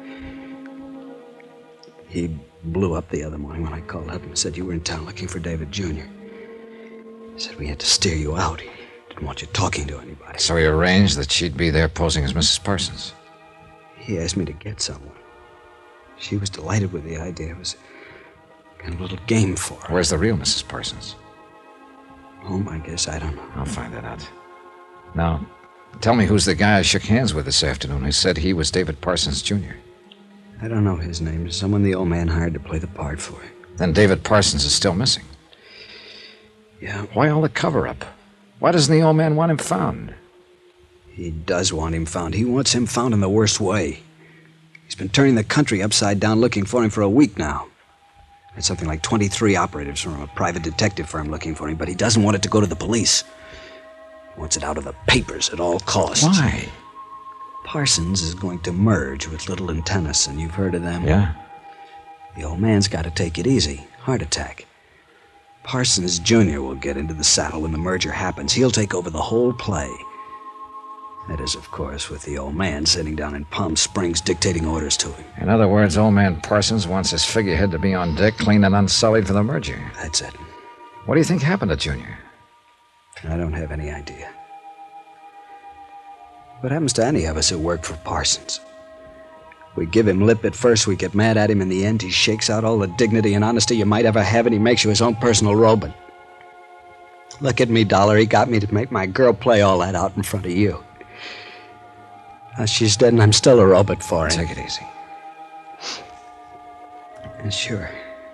Speaker 3: He blew up the other morning when I called up and said you were in town looking for David Jr. He said we had to steer you out. He didn't want you talking to anybody.
Speaker 2: So he arranged that she'd be there posing as Mrs. Parsons.
Speaker 3: He asked me to get someone. She was delighted with the idea. It was kind of a little game for her.
Speaker 2: Where's the real Mrs. Parsons?
Speaker 3: Home, I guess. I don't know.
Speaker 2: I'll find that out. Now, tell me who's the guy I shook hands with this afternoon who said he was David Parsons, Jr.
Speaker 3: I don't know his name. It's someone the old man hired to play the part for him.
Speaker 2: Then David Parsons is still missing.
Speaker 3: Yeah.
Speaker 2: Why all the cover-up? Why doesn't the old man want him found?
Speaker 3: He does want him found. He wants him found in the worst way. He's been turning the country upside down looking for him for a week now. There's something like 23 operatives from a private detective firm looking for him, but he doesn't want it to go to the police. He wants it out of the papers at all costs.
Speaker 2: Why?
Speaker 3: Parsons is going to merge with Little and Tennyson. You've heard of them?
Speaker 2: Yeah.
Speaker 3: The old man's got to take it easy. Heart attack. Parsons Jr. will get into the saddle when the merger happens. He'll take over the whole play. That is, of course, with the old man sitting down in Palm Springs dictating orders to him.
Speaker 2: In other words, old man Parsons wants his figurehead to be on deck, clean and unsullied for the merger.
Speaker 3: That's it.
Speaker 2: What do you think happened to Junior?
Speaker 3: I don't have any idea. What happens to any of us who work for Parsons? We give him lip at first, we get mad at him. In the end, he shakes out all the dignity and honesty you might ever have, and he makes you his own personal robot. Look at me, Dollar. He got me to make my girl play all that out in front of you. Now she's dead, and I'm still a robot for him.
Speaker 2: Take it easy.
Speaker 3: Sure.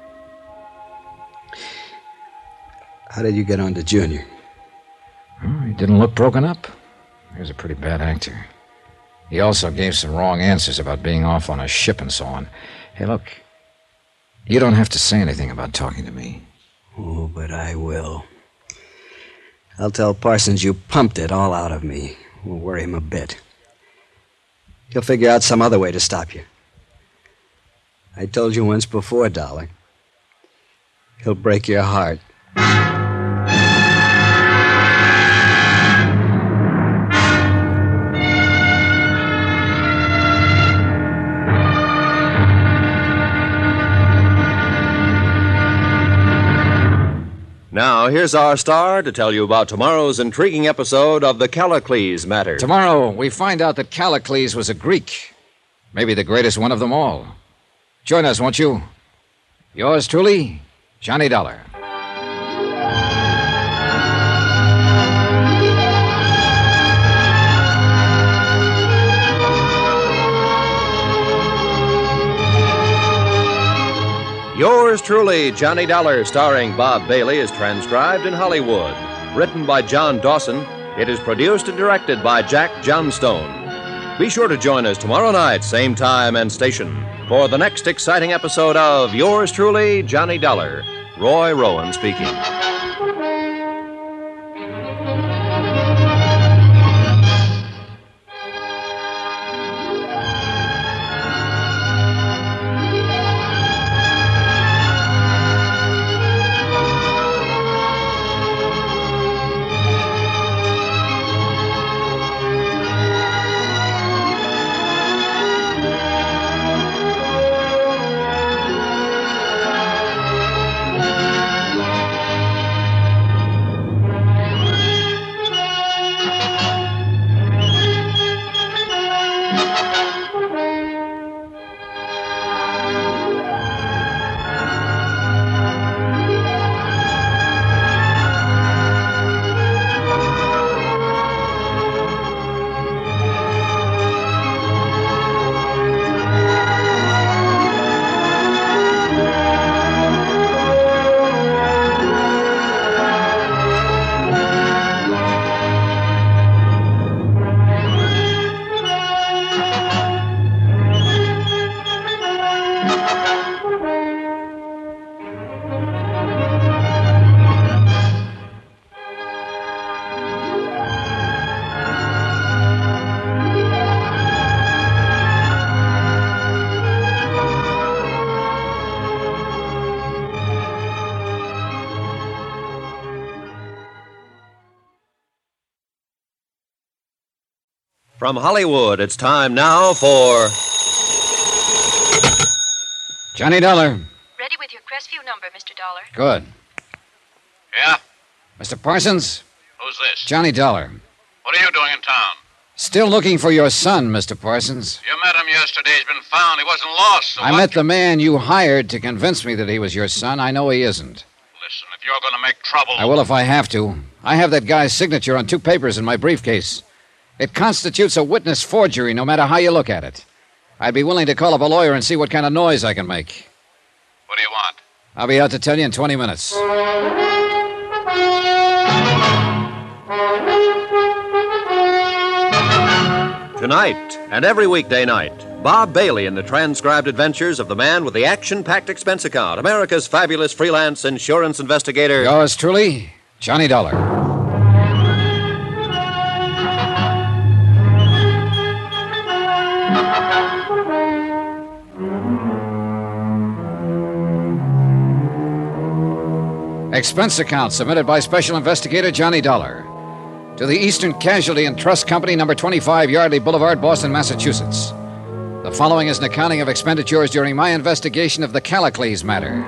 Speaker 3: How did you get on to Junior?
Speaker 2: Oh, he didn't look broken up. He was a pretty bad actor. He also gave some wrong answers about being off on a ship and so on. Hey, look, you don't have to say anything about talking to me.
Speaker 3: Oh, but I will. I'll tell Parsons you pumped it all out of me. Won't worry him a bit. He'll figure out some other way to stop you. I told you once before, Dollar. He'll break your heart.
Speaker 1: Now, here's our star to tell you about tomorrow's intriguing episode of the Callicles Matter.
Speaker 2: Tomorrow, we find out that Callicles was a Greek. Maybe the greatest one of them all. Join us, won't you? Yours truly, Johnny Dollar.
Speaker 1: Yours truly, Johnny Dollar, starring Bob Bailey, is transcribed in Hollywood. Written by John Dawson, it is produced and directed by Jack Johnstone. Be sure to join us tomorrow night, same time and station, for the next exciting episode of Yours truly, Johnny Dollar. Roy Rowan speaking. From Hollywood, it's time now for
Speaker 2: Johnny Dollar.
Speaker 9: Ready with your Crestview number, Mr. Dollar.
Speaker 2: Good.
Speaker 5: Yeah?
Speaker 2: Mr. Parsons?
Speaker 5: Who's this?
Speaker 2: Johnny Dollar.
Speaker 5: What are you doing in town?
Speaker 2: Still looking for your son, Mr. Parsons.
Speaker 5: You met him yesterday. He's been found. He wasn't lost. So
Speaker 2: I met the man you hired to convince me that he was your son. I know he isn't.
Speaker 5: Listen, if you're going to make trouble...
Speaker 2: I will if I have to. I have that guy's signature on 2 papers in my briefcase. It constitutes a witness forgery, no matter how you look at it. I'd be willing to call up a lawyer and see what kind of noise I can make.
Speaker 5: What do you want?
Speaker 2: I'll be out to tell you in 20 minutes.
Speaker 1: Tonight and every weekday night, Bob Bailey in the transcribed adventures of the man with the action-packed expense account, America's fabulous freelance insurance investigator.
Speaker 2: Yours truly, Johnny Dollar. Expense account submitted by Special Investigator Johnny Dollar to the Eastern Casualty and Trust Company, number 25 Yardley Boulevard, Boston, Massachusetts. The following is an accounting of expenditures during my investigation of the Callicles matter.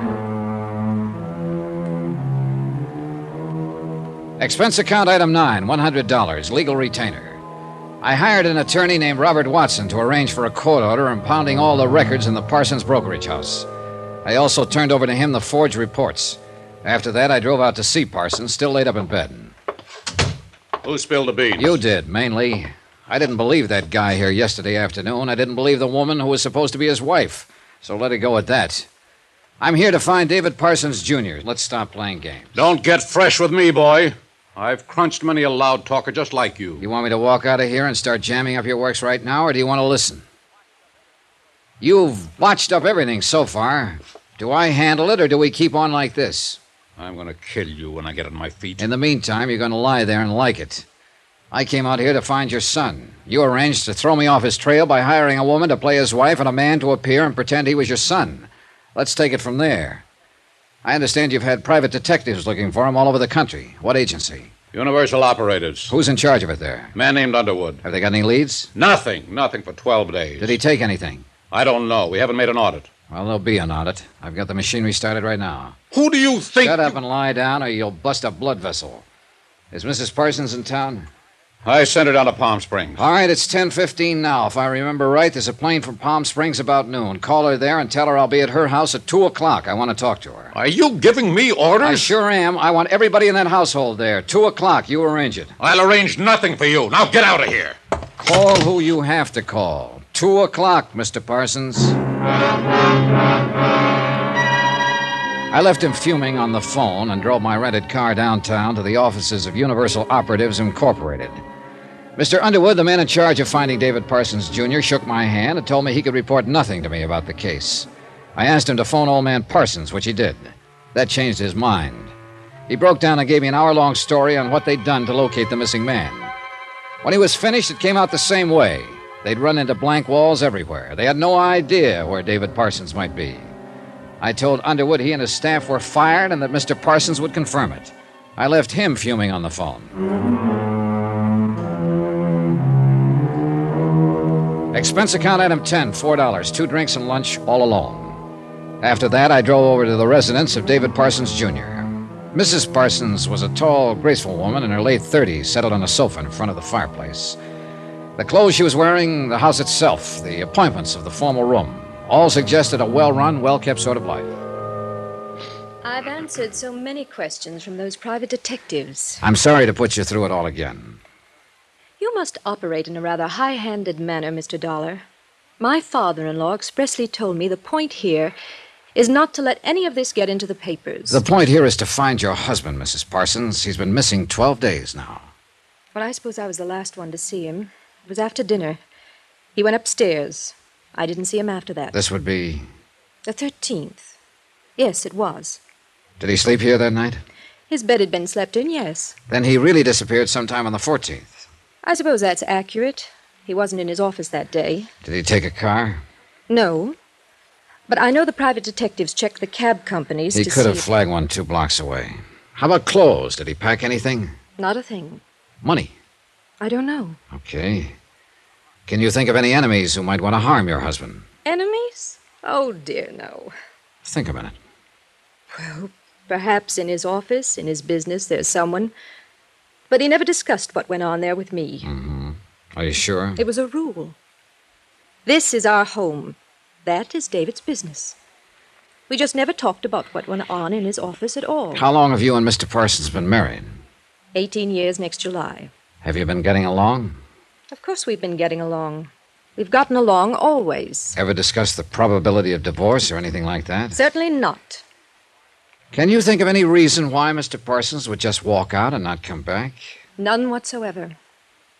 Speaker 2: Expense account item 9, $100, legal retainer. I hired an attorney named Robert Watson to arrange for a court order impounding all the records in the Parsons brokerage house. I also turned over to him the forged reports. After that, I drove out to see Parsons, still laid up in bed.
Speaker 5: Who spilled the beans?
Speaker 2: You did, mainly. I didn't believe that guy here yesterday afternoon. I didn't believe the woman who was supposed to be his wife. So let it go at that. I'm here to find David Parsons, Jr. Let's stop playing games.
Speaker 5: Don't get fresh with me, boy. I've crunched many a loud talker just like you.
Speaker 2: You want me to walk out of here and start jamming up your works right now, or do you want to listen? You've botched up everything so far. Do I handle it, or do we keep on like this?
Speaker 5: I'm going to kill you when I get on my feet.
Speaker 2: In the meantime, you're going to lie there and like it. I came out here to find your son. You arranged to throw me off his trail by hiring a woman to play his wife and a man to appear and pretend he was your son. Let's take it from there. I understand you've had private detectives looking for him all over the country. What agency?
Speaker 5: Universal Operatives.
Speaker 2: Who's in charge of it there?
Speaker 5: Man named Underwood.
Speaker 2: Have they got any leads?
Speaker 5: Nothing. Nothing for 12 days.
Speaker 2: Did he take anything?
Speaker 5: I don't know. We haven't made an audit.
Speaker 2: Well, there'll be an audit. I've got the machinery started right now.
Speaker 5: Who do you think...
Speaker 2: Shut up and lie down or you'll bust a blood vessel. Is Mrs. Parsons in town?
Speaker 5: I sent her down to Palm Springs.
Speaker 2: All right, it's 10:15 now. If I remember right, there's a plane from Palm Springs about noon. Call her there and tell her I'll be at her house at 2 o'clock. I want to talk to her.
Speaker 5: Are you giving me orders?
Speaker 2: I sure am. I want everybody in that household there. 2 o'clock. You arrange it.
Speaker 5: I'll arrange nothing for you. Now get out of here.
Speaker 2: Call who you have to call. 2 o'clock, Mr. Parsons. I left him fuming on the phone and drove my rented car downtown to the offices of Universal Operatives Incorporated. Mr. Underwood, the man in charge of finding David Parsons, Jr., shook my hand and told me he could report nothing to me about the case. I asked him to phone old man Parsons, which he did. That changed his mind. He broke down and gave me an hour-long story on what they'd done to locate the missing man. When he was finished, it came out the same way. They'd run into blank walls everywhere. They had no idea where David Parsons might be. I told Underwood he and his staff were fired and that Mr. Parsons would confirm it. I left him fuming on the phone. Expense account item 10, $4, 2 drinks and lunch, all alone. After that, I drove over to the residence of David Parsons, Jr. Mrs. Parsons was a tall, graceful woman in her late 30s, settled on a sofa in front of the fireplace. The clothes she was wearing, the house itself, the appointments of the formal room, all suggested a well-run, well-kept sort of life.
Speaker 7: I've answered so many questions from those private detectives.
Speaker 2: I'm sorry to put you through it all again.
Speaker 7: You must operate in a rather high-handed manner, Mr. Dollar. My father-in-law expressly told me the point here is not to let any of this get into the papers.
Speaker 2: The point here is to find your husband, Mrs. Parsons. He's been missing 12 days now.
Speaker 7: Well, I suppose I was the last one to see him. It was after dinner. He went upstairs. I didn't see him after that.
Speaker 2: This would be...
Speaker 7: The 13th. Yes, it was.
Speaker 2: Did he sleep here that night?
Speaker 7: His bed had been slept in, yes.
Speaker 2: Then he really disappeared sometime on the 14th.
Speaker 7: I suppose that's accurate. He wasn't in his office that day.
Speaker 2: Did he take a car?
Speaker 7: No. But I know the private detectives checked the cab companies
Speaker 2: He
Speaker 7: to
Speaker 2: could
Speaker 7: see...
Speaker 2: have flagged one 2 blocks away. How about clothes? Did he pack anything?
Speaker 7: Not a thing.
Speaker 2: Money?
Speaker 7: I don't know.
Speaker 2: Okay. Can you think of any enemies who might want to harm your husband?
Speaker 7: Enemies? Oh, dear, no.
Speaker 2: Think a minute.
Speaker 7: Well, perhaps in his office, in his business, there's someone. But he never discussed what went on there with me.
Speaker 2: Mm-hmm. Are you sure?
Speaker 7: It was a rule. This is our home. That is David's business. We just never talked about what went on in his office at all.
Speaker 2: How long have you and Mr. Parsons been married?
Speaker 7: 18 years next July.
Speaker 2: Have you been getting along?
Speaker 7: Of course we've been getting along. We've gotten along always.
Speaker 2: Ever discussed the probability of divorce or anything like that?
Speaker 7: Certainly not.
Speaker 2: Can you think of any reason why Mr. Parsons would just walk out and not come back?
Speaker 7: None whatsoever.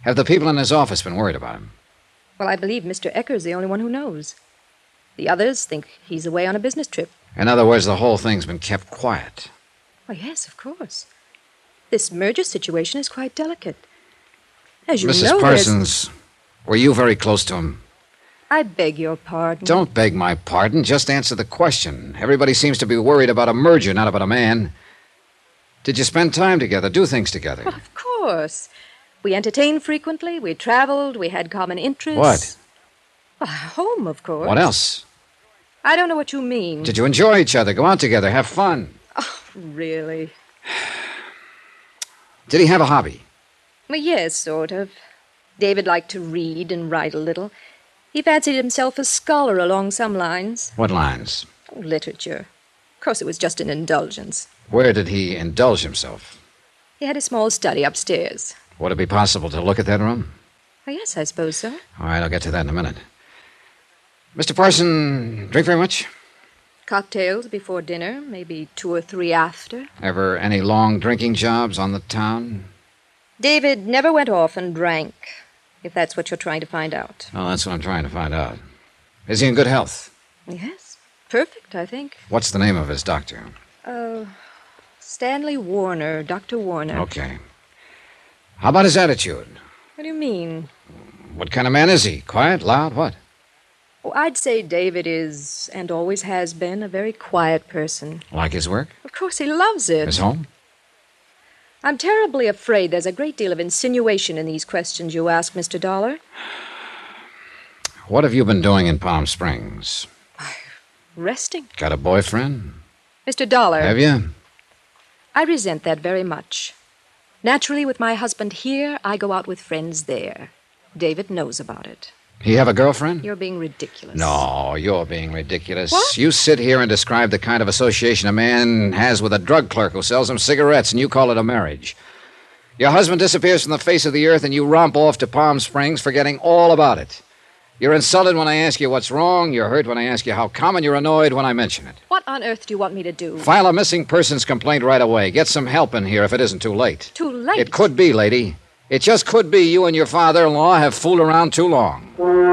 Speaker 2: Have the people in his office been worried about him?
Speaker 7: Well, I believe Mr. Ecker's the only one who knows. The others think he's away on a business trip.
Speaker 2: In other words, the whole thing's been kept quiet.
Speaker 7: Well, yes, of course. This merger situation is quite delicate. As you know,
Speaker 2: Mrs. Parsons, were you very close to him?
Speaker 7: I beg your pardon.
Speaker 2: Don't beg my pardon. Just answer the question. Everybody seems to be worried about a merger, not about a man. Did you spend time together, do things together?
Speaker 7: Well, of course. We entertained frequently, we traveled, we had common interests.
Speaker 2: What?
Speaker 7: Well, home, of course.
Speaker 2: What else?
Speaker 7: I don't know what you mean.
Speaker 2: Did you enjoy each other, go out together, have fun?
Speaker 7: Oh, really?
Speaker 2: Did he have a hobby?
Speaker 7: Well, yes, sort of. David liked to read and write a little. He fancied himself a scholar along some lines.
Speaker 2: What lines?
Speaker 7: Oh, literature. Of course, it was just an indulgence.
Speaker 2: Where did he indulge himself?
Speaker 7: He had a small study upstairs.
Speaker 2: Would it be possible to look at that room?
Speaker 7: Well, yes, I suppose so.
Speaker 2: All right, I'll get to that in a minute. Mr. Parson, drink very much?
Speaker 7: Cocktails before dinner, maybe 2 or 3 after.
Speaker 2: Ever any long drinking jobs on the town?
Speaker 7: David never went off and drank, if that's what you're trying to find out.
Speaker 2: Oh, that's what I'm trying to find out. Is he in good health?
Speaker 7: Yes, perfect, I think.
Speaker 2: What's the name of his doctor?
Speaker 7: Stanley Warner, Dr. Warner.
Speaker 2: Okay. How about his attitude?
Speaker 7: What do you mean?
Speaker 2: What kind of man is he? Quiet, loud, what?
Speaker 7: Oh, I'd say David is, and always has been, a very quiet person.
Speaker 2: Like his work?
Speaker 7: Of course, he loves it.
Speaker 2: His home?
Speaker 7: I'm terribly afraid there's a great deal of insinuation in these questions you ask, Mr. Dollar.
Speaker 2: What have you been doing in Palm Springs?
Speaker 7: Resting.
Speaker 2: Got a boyfriend?
Speaker 7: Mr. Dollar.
Speaker 2: Have you?
Speaker 7: I resent that very much. Naturally, with my husband here, I go out with friends there. David knows about it.
Speaker 2: He have a girlfriend?
Speaker 7: You're being ridiculous.
Speaker 2: No, you're being ridiculous.
Speaker 7: What?
Speaker 2: You sit here and describe the kind of association a man has with a drug clerk who sells him cigarettes, and you call it a marriage. Your husband disappears from the face of the earth, and you romp off to Palm Springs, forgetting all about it. You're insulted when I ask you what's wrong. You're hurt when I ask you how come, and you're annoyed when I mention it.
Speaker 7: What on earth do you want me to do?
Speaker 2: File a missing persons complaint right away. Get some help in here if it isn't too late.
Speaker 7: Too late?
Speaker 2: It could be, lady. It just could be you and your father-in-law have fooled around too long.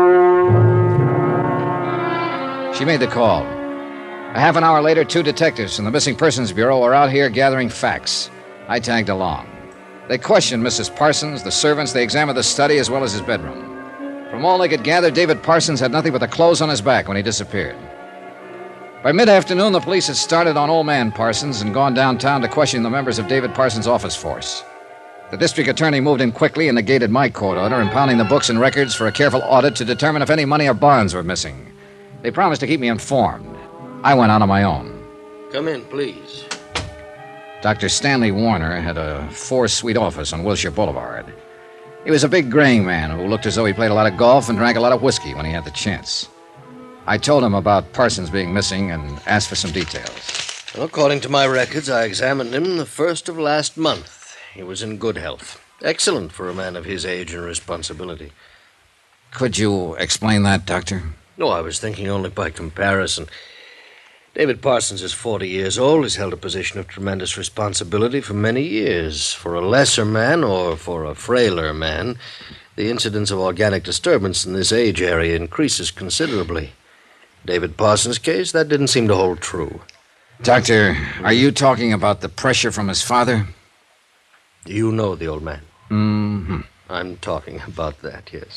Speaker 2: She made the call. A half an hour later, 2 detectives from the Missing Persons Bureau were out here gathering facts. I tagged along. They questioned Mrs. Parsons, the servants. They examined the study as well as his bedroom. From all they could gather, David Parsons had nothing but the clothes on his back when he disappeared. By mid-afternoon, the police had started on old man Parsons and gone downtown to question the members of David Parsons' office force. The district attorney moved in quickly and negated my court order, impounding the books and records for a careful audit to determine if any money or bonds were missing. They promised to keep me informed. I went out on my own.
Speaker 10: Come in, please.
Speaker 2: Dr. Stanley Warner had a 4-suite office on Wilshire Boulevard. He was a big graying man who looked as though he played a lot of golf and drank a lot of whiskey when he had the chance. I told him about Parsons being missing and asked for some details.
Speaker 10: Well, according to my records, I examined him the 1st of last month. He was in good health. Excellent for a man of his age and responsibility.
Speaker 2: Could you explain that, Doctor?
Speaker 10: No, I was thinking only by comparison. David Parsons is 40 years old. He's held a position of tremendous responsibility for many years. For a lesser man, or for a frailer man, the incidence of organic disturbance in this age area increases considerably. David Parsons' case, that didn't seem to hold true.
Speaker 2: Doctor, are you talking about the pressure from his father?
Speaker 10: Do you know the old man?
Speaker 2: Mm-hmm.
Speaker 10: I'm talking about that, yes.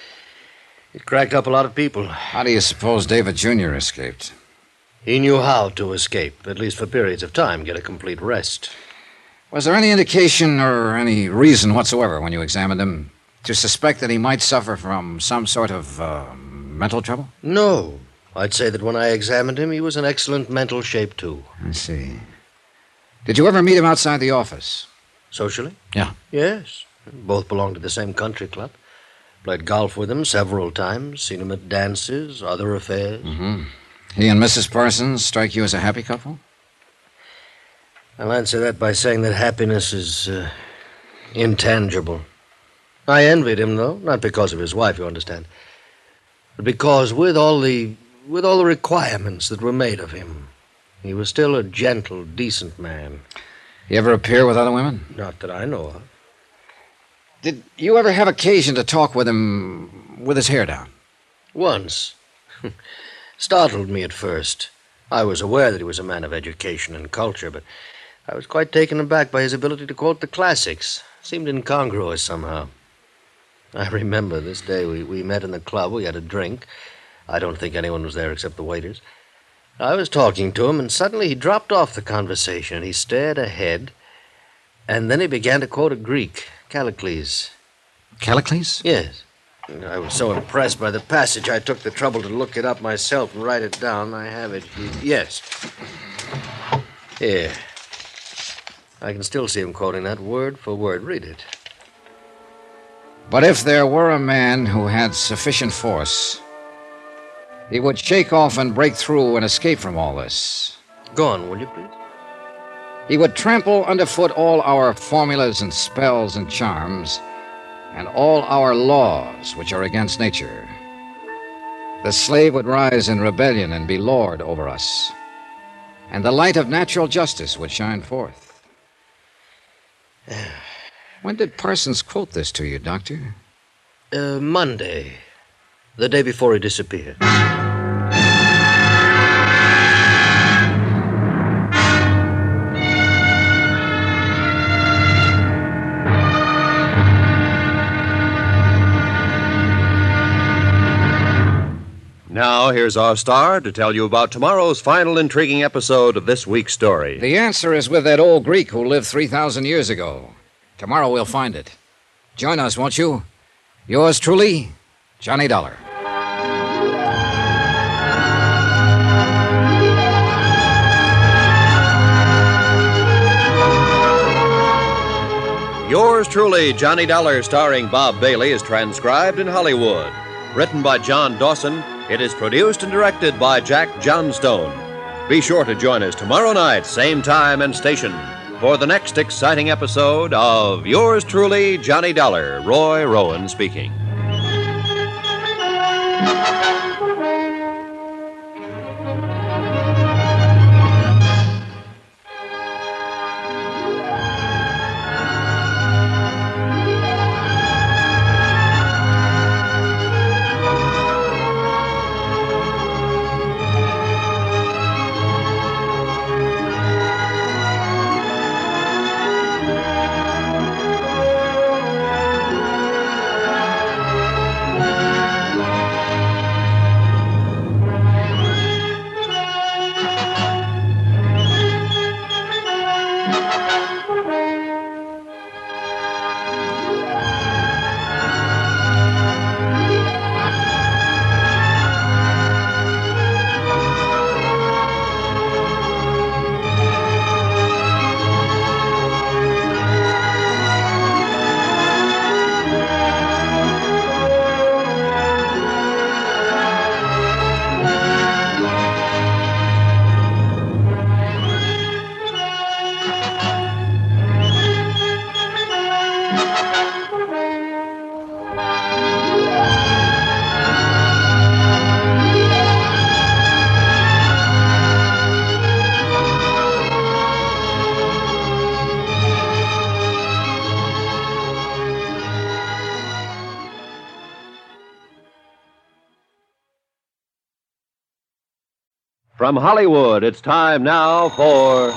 Speaker 10: He cracked up a lot of people.
Speaker 2: How do you suppose David Jr. escaped?
Speaker 10: He knew how to escape, at least for periods of time, get a complete rest.
Speaker 2: Was there any indication or any reason whatsoever when you examined him to suspect that he might suffer from some sort of mental trouble?
Speaker 10: No. I'd say that when I examined him, he was in excellent mental shape, too.
Speaker 2: I see. Did you ever meet him outside the office?
Speaker 10: Socially?
Speaker 2: Yeah.
Speaker 10: Yes. Both belonged to the same country club. Played golf with him several times, seen him at dances, other affairs.
Speaker 2: Mm-hmm. He and Mrs. Parsons strike you as a happy couple?
Speaker 10: I'll answer that by saying that happiness is intangible. I envied him, though, not because of his wife, you understand, but because with all the requirements that were made of him, he was still a gentle, decent man.
Speaker 2: You ever appear with other women?
Speaker 10: Not that I know of.
Speaker 2: Did you ever have occasion to talk with him with his hair down?
Speaker 10: Once. Startled me at first. I was aware that he was a man of education and culture, but I was quite taken aback by his ability to quote the classics. Seemed incongruous somehow. I remember this day we met in the club. We had a drink. I don't think anyone was there except the waiters. I was talking to him, and suddenly he dropped off the conversation. He stared ahead, and then he began to quote a Greek, Callicles.
Speaker 2: Callicles?
Speaker 10: Yes. I was so impressed by the passage, I took the trouble to look it up myself and write it down. I have it here. Yes. Here. I can still see him quoting that word for word. Read it.
Speaker 2: But if there were a man who had sufficient force, he would shake off and break through and escape from all this.
Speaker 10: Go on, will you, please?
Speaker 2: He would trample underfoot all our formulas and spells and charms, and all our laws which are against nature. The slave would rise in rebellion and be lord over us, and the light of natural justice would shine forth. When did Parsons quote this to you, Doctor?
Speaker 10: Monday. The day before he disappeared.
Speaker 1: Now, here's our star to tell you about tomorrow's final intriguing episode of this week's story.
Speaker 2: The answer is with that old Greek who lived 3,000 years ago. Tomorrow we'll find it. Join us, won't you? Yours truly, Johnny Dollar.
Speaker 1: Yours truly, Johnny Dollar, starring Bob Bailey, is transcribed in Hollywood. Written by John Dawson, it is produced and directed by Jack Johnstone. Be sure to join us tomorrow night, same time and station, for the next exciting episode of Yours truly, Johnny Dollar. Roy Rowan speaking. From Hollywood, it's time now for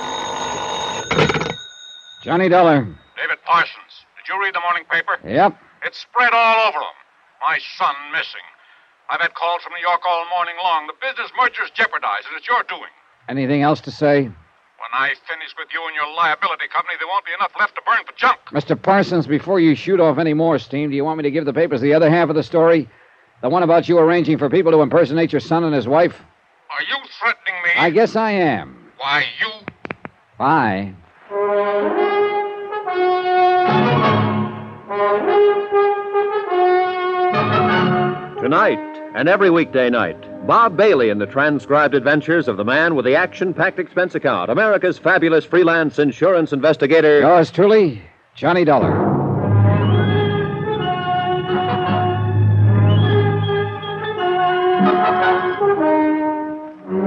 Speaker 2: Johnny Dollar.
Speaker 5: David Parsons. Did you read the morning paper?
Speaker 2: Yep.
Speaker 5: It's spread all over them. My son missing. I've had calls from New York all morning long. The business merger's jeopardized, and it's your doing.
Speaker 2: Anything else to say?
Speaker 5: When I finish with you and your liability company, there won't be enough left to burn for junk.
Speaker 2: Mr. Parsons, before you shoot off any more steam, do you want me to give the papers the other half of the story? The one about you arranging for people to impersonate your son and his wife?
Speaker 5: Are you threatening me?
Speaker 2: I guess I am.
Speaker 5: Why, you...
Speaker 2: Bye.
Speaker 1: Tonight and every weekday night, Bob Bailey in the transcribed adventures of the man with the action-packed expense account, America's fabulous freelance insurance investigator.
Speaker 2: Yours truly, Johnny Dollar.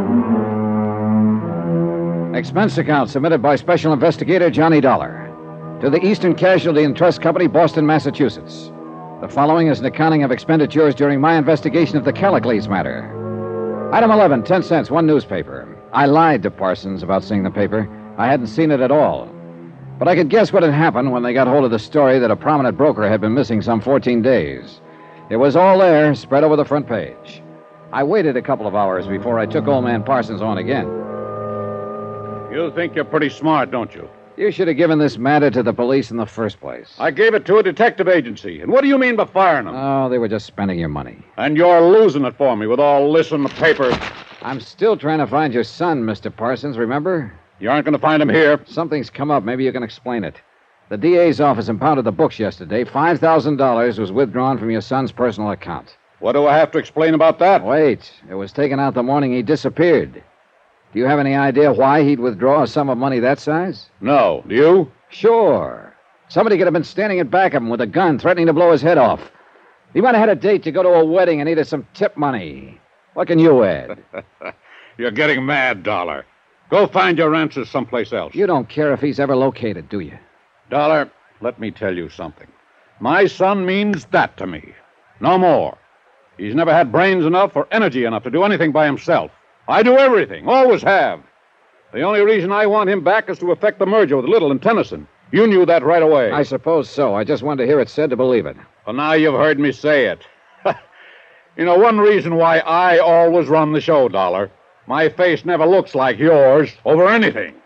Speaker 2: Expense account submitted by Special Investigator Johnny Dollar. To the Eastern Casualty and Trust Company, Boston, Massachusetts. The following is an accounting of expenditures during my investigation of the Callicles matter. Item 11, 10 cents, one newspaper. I lied to Parsons about seeing the paper. I hadn't seen it at all. But I could guess what had happened when they got hold of the story that a prominent broker had been missing some 14 days. It was all there, spread over the front page. I waited a couple of hours before I took old man Parsons on again.
Speaker 5: You think you're pretty smart, don't you?
Speaker 2: You should have given this matter to the police in the first place.
Speaker 5: I gave it to a detective agency. And what do you mean by firing them?
Speaker 2: Oh, they were just spending your money.
Speaker 5: And you're losing it for me with all this in the paper.
Speaker 2: I'm still trying to find your son, Mr. Parsons, remember?
Speaker 5: You aren't going to find him here.
Speaker 2: Something's come up. Maybe you can explain it. The DA's office impounded the books yesterday. $5,000 was withdrawn from your son's personal account.
Speaker 5: What do I have to explain about that?
Speaker 2: Wait. It was taken out the morning he disappeared. Do you have any idea why he'd withdraw a sum of money that size?
Speaker 5: No. Do you?
Speaker 2: Sure. Somebody could have been standing in back of him with a gun, threatening to blow his head off. He might have had a date to go to a wedding and needed some tip money. What can you add?
Speaker 5: You're getting mad, Dollar. Go find your answers someplace else.
Speaker 2: You don't care if he's ever located, do you?
Speaker 5: Dollar, let me tell you something. My son means that to me. No more. He's never had brains enough or energy enough to do anything by himself. I do everything, always have. The only reason I want him back is to effect the merger with Little and Tennyson. You knew that right away.
Speaker 2: I suppose so. I just wanted to hear it said to believe it.
Speaker 5: Well, now you've heard me say it. You know, one reason why I always run the show, Dollar. My face never looks like yours over anything.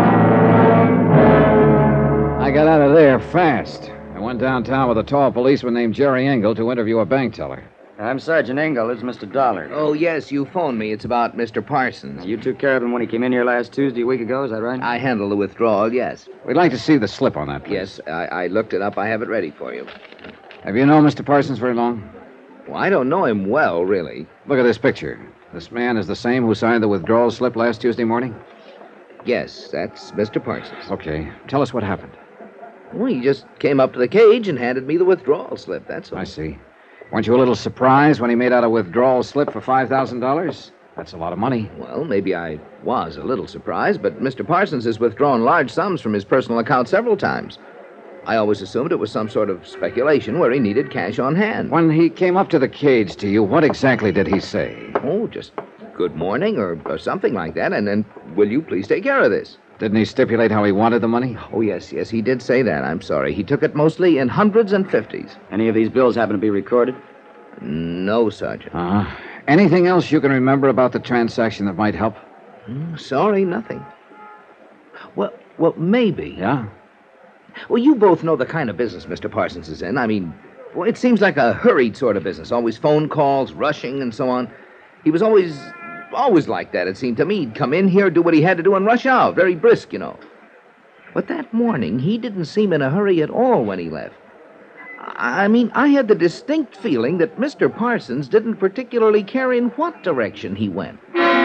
Speaker 2: I got out of there fast. I went downtown with a tall policeman named Jerry Engel to interview a bank teller.
Speaker 11: I'm Sergeant Engel. It's Mr. Dollar.
Speaker 12: Oh, yes, you phoned me. It's about Mr. Parsons.
Speaker 11: You took care of him when he came in here last Tuesday, a week ago, is that right?
Speaker 12: I handled the withdrawal, yes.
Speaker 2: We'd like to see the slip on that, please.
Speaker 12: Yes, I looked it up. I have it ready for you.
Speaker 2: Have you known Mr. Parsons very long?
Speaker 12: Well, I don't know him well, really.
Speaker 2: Look at this picture. This man is the same who signed the withdrawal slip last Tuesday morning?
Speaker 12: Yes, that's Mr. Parsons.
Speaker 2: Okay. Tell us what happened.
Speaker 12: Well, he just came up to the cage and handed me the withdrawal slip, that's all.
Speaker 2: I see. Weren't you a little surprised when he made out a withdrawal slip for $5,000? That's a lot of money.
Speaker 12: Well, maybe I was a little surprised, but Mr. Parsons has withdrawn large sums from his personal account several times. I always assumed it was some sort of speculation where he needed cash on hand.
Speaker 2: When he came up to the cage to you, what exactly did he say?
Speaker 12: Oh, just good morning or something like that, and then, will you please take care of this?
Speaker 2: Didn't he stipulate how he wanted the money?
Speaker 12: Oh, yes, he did say that. I'm sorry. He took it mostly in hundreds and fifties.
Speaker 11: Any of these bills happen to be recorded?
Speaker 12: No, Sergeant.
Speaker 2: Anything else you can remember about the transaction that might help?
Speaker 12: Sorry, nothing. Well, maybe.
Speaker 2: Yeah?
Speaker 12: Well, you both know the kind of business Mr. Parsons is in. I mean, well, it seems like a hurried sort of business. Always phone calls, rushing, and so on. He was always like that, it seemed to me. He'd come in here, do what he had to do, and rush out. Very brisk, you know. But that morning, he didn't seem in a hurry at all when he left. I mean, I had the distinct feeling that Mr. Parsons didn't particularly care in what direction he went.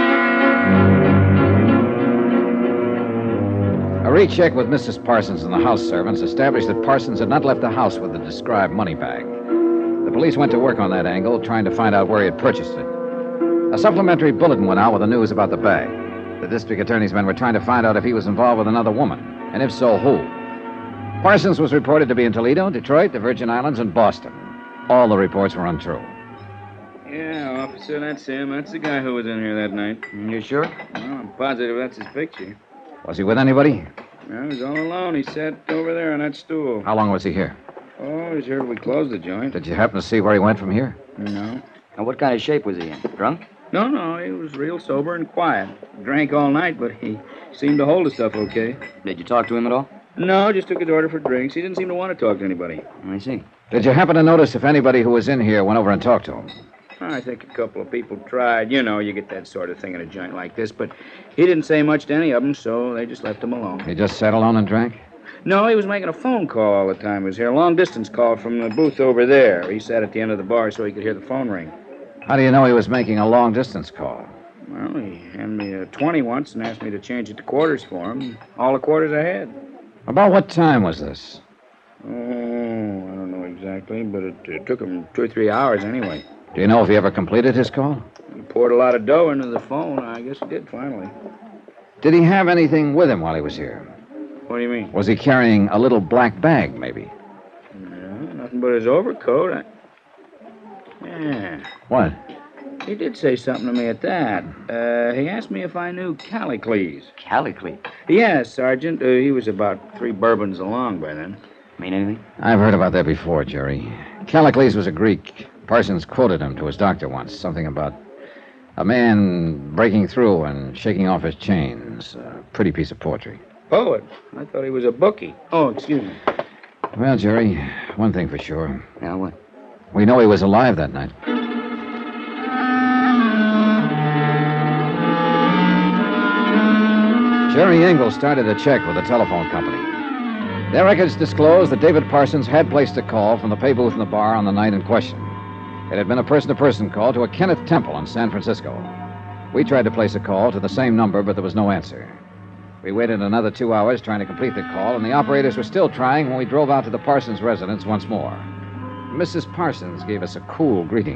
Speaker 2: A recheck with Mrs. Parsons and the house servants established that Parsons had not left the house with the described money bag. The police went to work on that angle, trying to find out where he had purchased it. A supplementary bulletin went out with the news about the bag. The district attorney's men were trying to find out if he was involved with another woman, and if so, who. Parsons was reported to be in Toledo, Detroit, the Virgin Islands, and Boston. All the reports were untrue.
Speaker 13: Yeah, officer, that's him. That's the guy who was in here that night.
Speaker 11: You sure?
Speaker 13: Well, I'm positive that's his picture.
Speaker 2: Was he with anybody?
Speaker 13: No, he was all alone. He sat over there on that stool.
Speaker 2: How long was he here?
Speaker 13: Oh, he's heard we closed the joint.
Speaker 2: Did you happen to see where he went from here?
Speaker 13: No.
Speaker 11: And what kind of shape was he in? Drunk?
Speaker 13: No, he was real sober and quiet. Drank all night, but he seemed to hold his stuff okay.
Speaker 11: Did you talk to him at all?
Speaker 13: No, just took his order for drinks. He didn't seem to want to talk to anybody.
Speaker 11: I see.
Speaker 2: Did you happen to notice if anybody who was in here went over and talked to him?
Speaker 13: I think a couple of people tried. You know, you get that sort of thing in a joint like this, but he didn't say much to any of them, so they just left him alone.
Speaker 2: He just sat alone and drank?
Speaker 13: No, he was making a phone call all the time he was here. A long-distance call from the booth over there. He sat at the end of the bar so he could hear the phone ring.
Speaker 2: How do you know he was making a long-distance call?
Speaker 13: Well, he handed me a 20 once and asked me to change it to quarters for him. All the quarters I had.
Speaker 2: About what time was this?
Speaker 13: Oh, I don't know exactly, but it took him 2 or 3 hours anyway.
Speaker 2: Do you know if he ever completed his call?
Speaker 13: He poured a lot of dough into the phone. I guess he did finally.
Speaker 2: Did he have anything with him while he was here?
Speaker 13: What do you mean?
Speaker 2: Was he carrying a little black bag, maybe?
Speaker 13: No, nothing but his overcoat. Yeah.
Speaker 2: What?
Speaker 13: He did say something to me at that. He asked me if I knew Callicles.
Speaker 11: Callicles?
Speaker 13: Yes, Sergeant. He was about 3 bourbons along by then.
Speaker 11: Mean anything?
Speaker 2: I've heard about that before, Jerry. Callicles was a Greek. Parsons quoted him to his doctor once. Something about a man breaking through and shaking off his chains. A pretty piece of poetry.
Speaker 13: Poet? I thought he was a bookie. Oh, excuse me.
Speaker 2: Well, Jerry, one thing for sure.
Speaker 11: Yeah, what?
Speaker 2: We know he was alive that night. Jerry Engel started a check with the telephone company. Their records disclosed that David Parsons had placed a call from the pay booth in the bar on the night in question. It had been a person-to-person call to a Kenneth Temple in San Francisco. We tried to place a call to the same number, but there was no answer. We waited another 2 hours trying to complete the call, and the operators were still trying when we drove out to the Parsons residence once more. Mrs. Parsons gave us a cool greeting.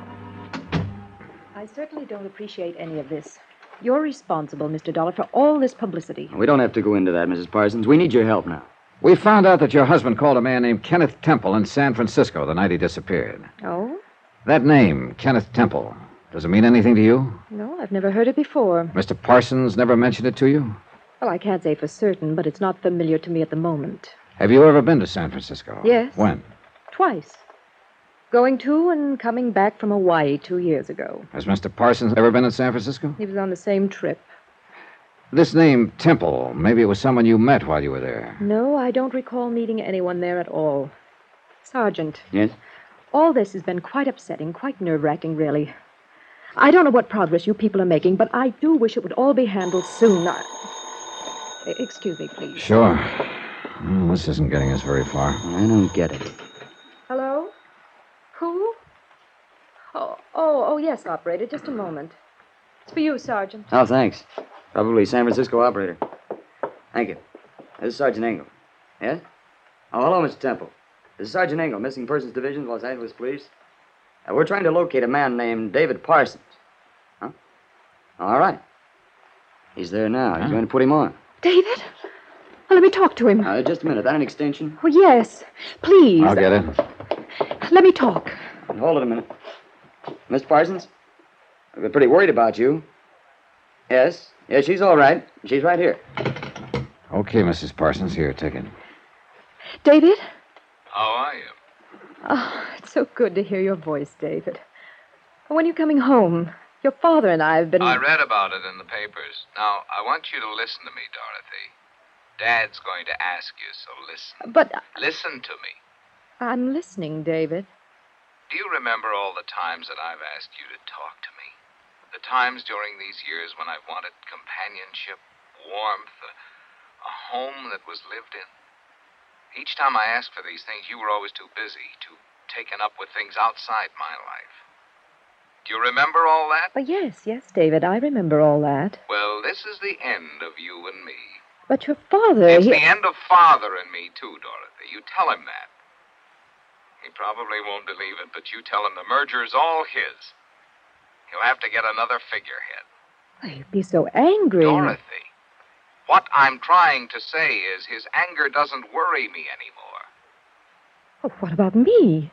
Speaker 14: I certainly don't appreciate any of this. You're responsible, Mr. Dollar, for all this publicity.
Speaker 11: We don't have to go into that, Mrs. Parsons. We need your help now.
Speaker 2: We found out that your husband called a man named Kenneth Temple in San Francisco the night he disappeared.
Speaker 14: Oh?
Speaker 2: That name, Kenneth Temple, does it mean anything to you?
Speaker 14: No, I've never heard it before.
Speaker 2: Mr. Parsons never mentioned it to you?
Speaker 14: Well, I can't say for certain, but it's not familiar to me at the moment.
Speaker 2: Have you ever been to San Francisco?
Speaker 14: Yes.
Speaker 2: When?
Speaker 14: Twice. Going to and coming back from Hawaii 2 years ago.
Speaker 2: Has Mr. Parsons ever been in San Francisco?
Speaker 14: He was on the same trip.
Speaker 2: This name, Temple, maybe it was someone you met while you were there.
Speaker 14: No, I don't recall meeting anyone there at all. Sergeant.
Speaker 11: Yes?
Speaker 14: All this has been quite upsetting, quite nerve-wracking, really. I don't know what progress you people are making, but I do wish it would all be handled soon. Excuse me, please.
Speaker 2: Sure. Well, this isn't getting us very far.
Speaker 11: I don't get it.
Speaker 14: Hello? Who? Oh, yes, operator. Just a moment. It's for you, Sergeant.
Speaker 11: Oh, thanks. Probably San Francisco operator. Thank you. This is Sergeant Engel. Yes? Oh, hello, Mr. Temple. This is Sergeant Engel, Missing Persons Division, Los Angeles Police. We're trying to locate a man named David Parsons. Huh? All right. He's there now. He's going to put him on.
Speaker 14: David? Well, let me talk to him.
Speaker 11: Just a minute. That an extension?
Speaker 14: Oh, yes. Please.
Speaker 2: I'll get it.
Speaker 14: Let me talk.
Speaker 11: Hold it a minute. Miss Parsons? I've been pretty worried about you. Yes? Yes, she's all right. She's right here.
Speaker 2: Okay, Mrs. Parsons. Here, take it.
Speaker 14: David?
Speaker 15: How are you?
Speaker 14: Oh, it's so good to hear your voice, David. When are you coming home? Your father and I have been...
Speaker 15: I read about it in the papers. Now, I want you to listen to me, Dorothy. Dad's going to ask you, so listen.
Speaker 14: But...
Speaker 15: Listen to me.
Speaker 14: I'm listening, David.
Speaker 15: Do you remember all the times that I've asked you to talk to me? The times during these years when I wanted companionship, warmth, a home that was lived in? Each time I asked for these things, you were always too busy, too taken up with things outside my life. Do you remember all that?
Speaker 14: Oh, yes, David, I remember all that.
Speaker 15: Well, this is the end of you and me.
Speaker 14: But your father...
Speaker 15: It's the end of Father and me, too, Dorothy. You tell him that. He probably won't believe it, but you tell him the merger's all his. He'll have to get another figurehead.
Speaker 14: Why, you'd be so angry.
Speaker 15: Dorothy, what I'm trying to say is his anger doesn't worry me anymore.
Speaker 14: Oh, what about me?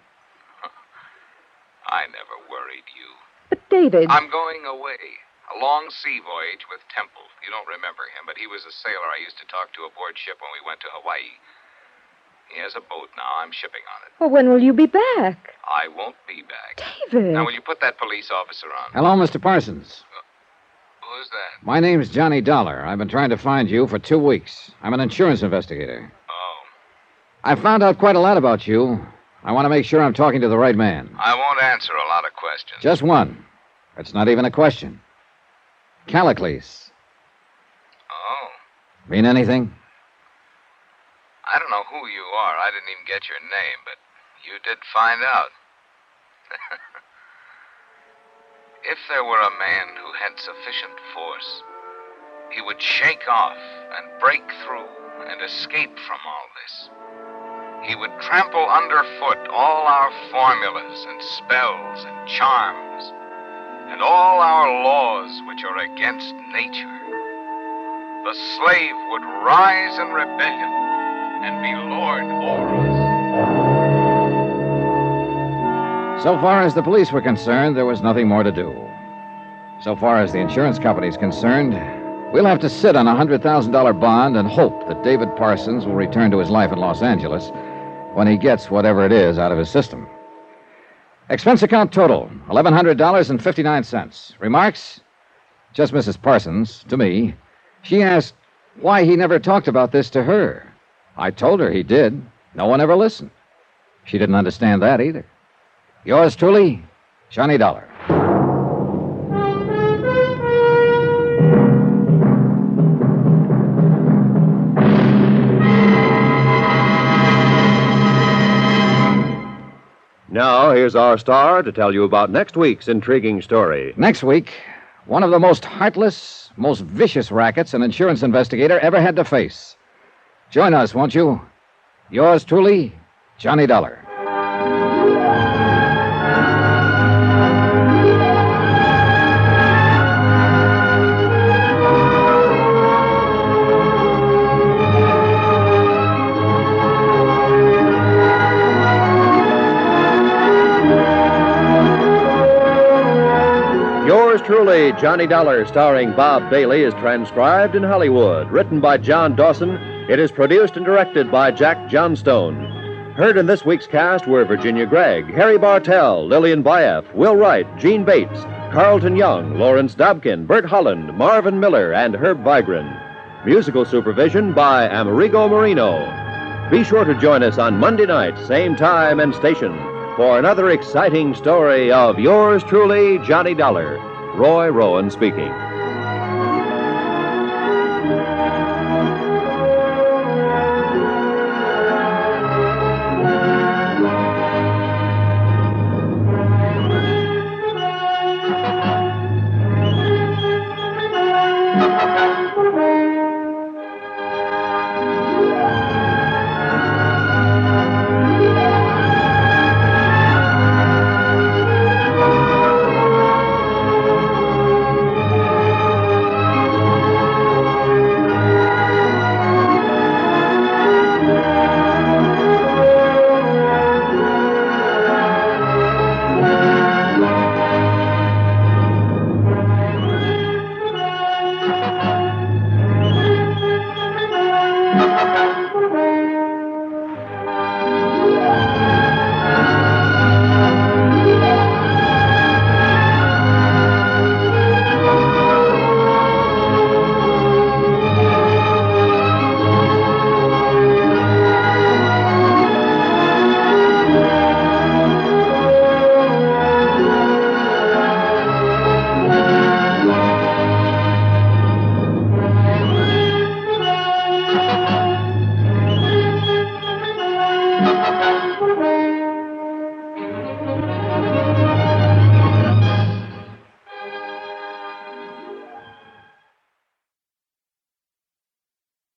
Speaker 15: I never worried you.
Speaker 14: But, David...
Speaker 15: I'm going away. A long sea voyage with Temple. You don't remember him, but he was a sailor I used to talk to aboard ship when we went to Hawaii. He has a boat now. I'm shipping on it.
Speaker 14: Well, when will you be back?
Speaker 15: I won't be back.
Speaker 14: David!
Speaker 15: Now, will you put that police officer on?
Speaker 2: Hello, Mr. Parsons.
Speaker 15: Who's that?
Speaker 2: My name's Johnny Dollar. I've been trying to find you for 2 weeks. I'm an insurance investigator.
Speaker 15: Oh.
Speaker 2: I found out quite a lot about you. I want to make sure I'm talking to the right man.
Speaker 15: I won't answer a lot of questions.
Speaker 2: Just one. It's not even a question. Callicles.
Speaker 15: Oh.
Speaker 2: Mean anything?
Speaker 15: I don't know who you are. I didn't even get your name, but you did find out. If there were a man who had sufficient force, he would shake off and break through and escape from all this. He would trample underfoot all our formulas and spells and charms and all our laws which are against nature. the slave would rise in rebellion and be lord over us.
Speaker 2: So far as the police were concerned, there was nothing more to do. So far as the insurance company's concerned, we'll have to sit on a $100,000 bond and hope that David Parsons will return to his life in Los Angeles when he gets whatever it is out of his system. Expense account total, $1,100.59. Remarks? Just Mrs. Parsons, to me. She asked why he never talked about this to her. I told her he did. No one ever listened. She didn't understand that either. Yours truly, Johnny Dollar.
Speaker 1: Now, here's our star to tell you about next week's intriguing story.
Speaker 2: Next week, one of the most heartless, most vicious rackets an insurance investigator ever had to face. Join us, won't you? Yours truly, Johnny Dollar.
Speaker 1: Yours truly, Johnny Dollar, starring Bob Bailey, is transcribed in Hollywood. Written by John Dawson, it is produced and directed by Jack Johnstone. Heard in this week's cast were Virginia Gregg, Harry Bartell, Lillian Buyeff, Will Wright, Gene Bates, Carlton Young, Lawrence Dobkin, Bert Holland, Marvin Miller, and Herb Vigran. Musical supervision by Amerigo Marino. Be sure to join us on Monday night, same time and station, for another exciting story of yours truly, Johnny Dollar. Roy Rowan speaking.
Speaker 16: Thank you.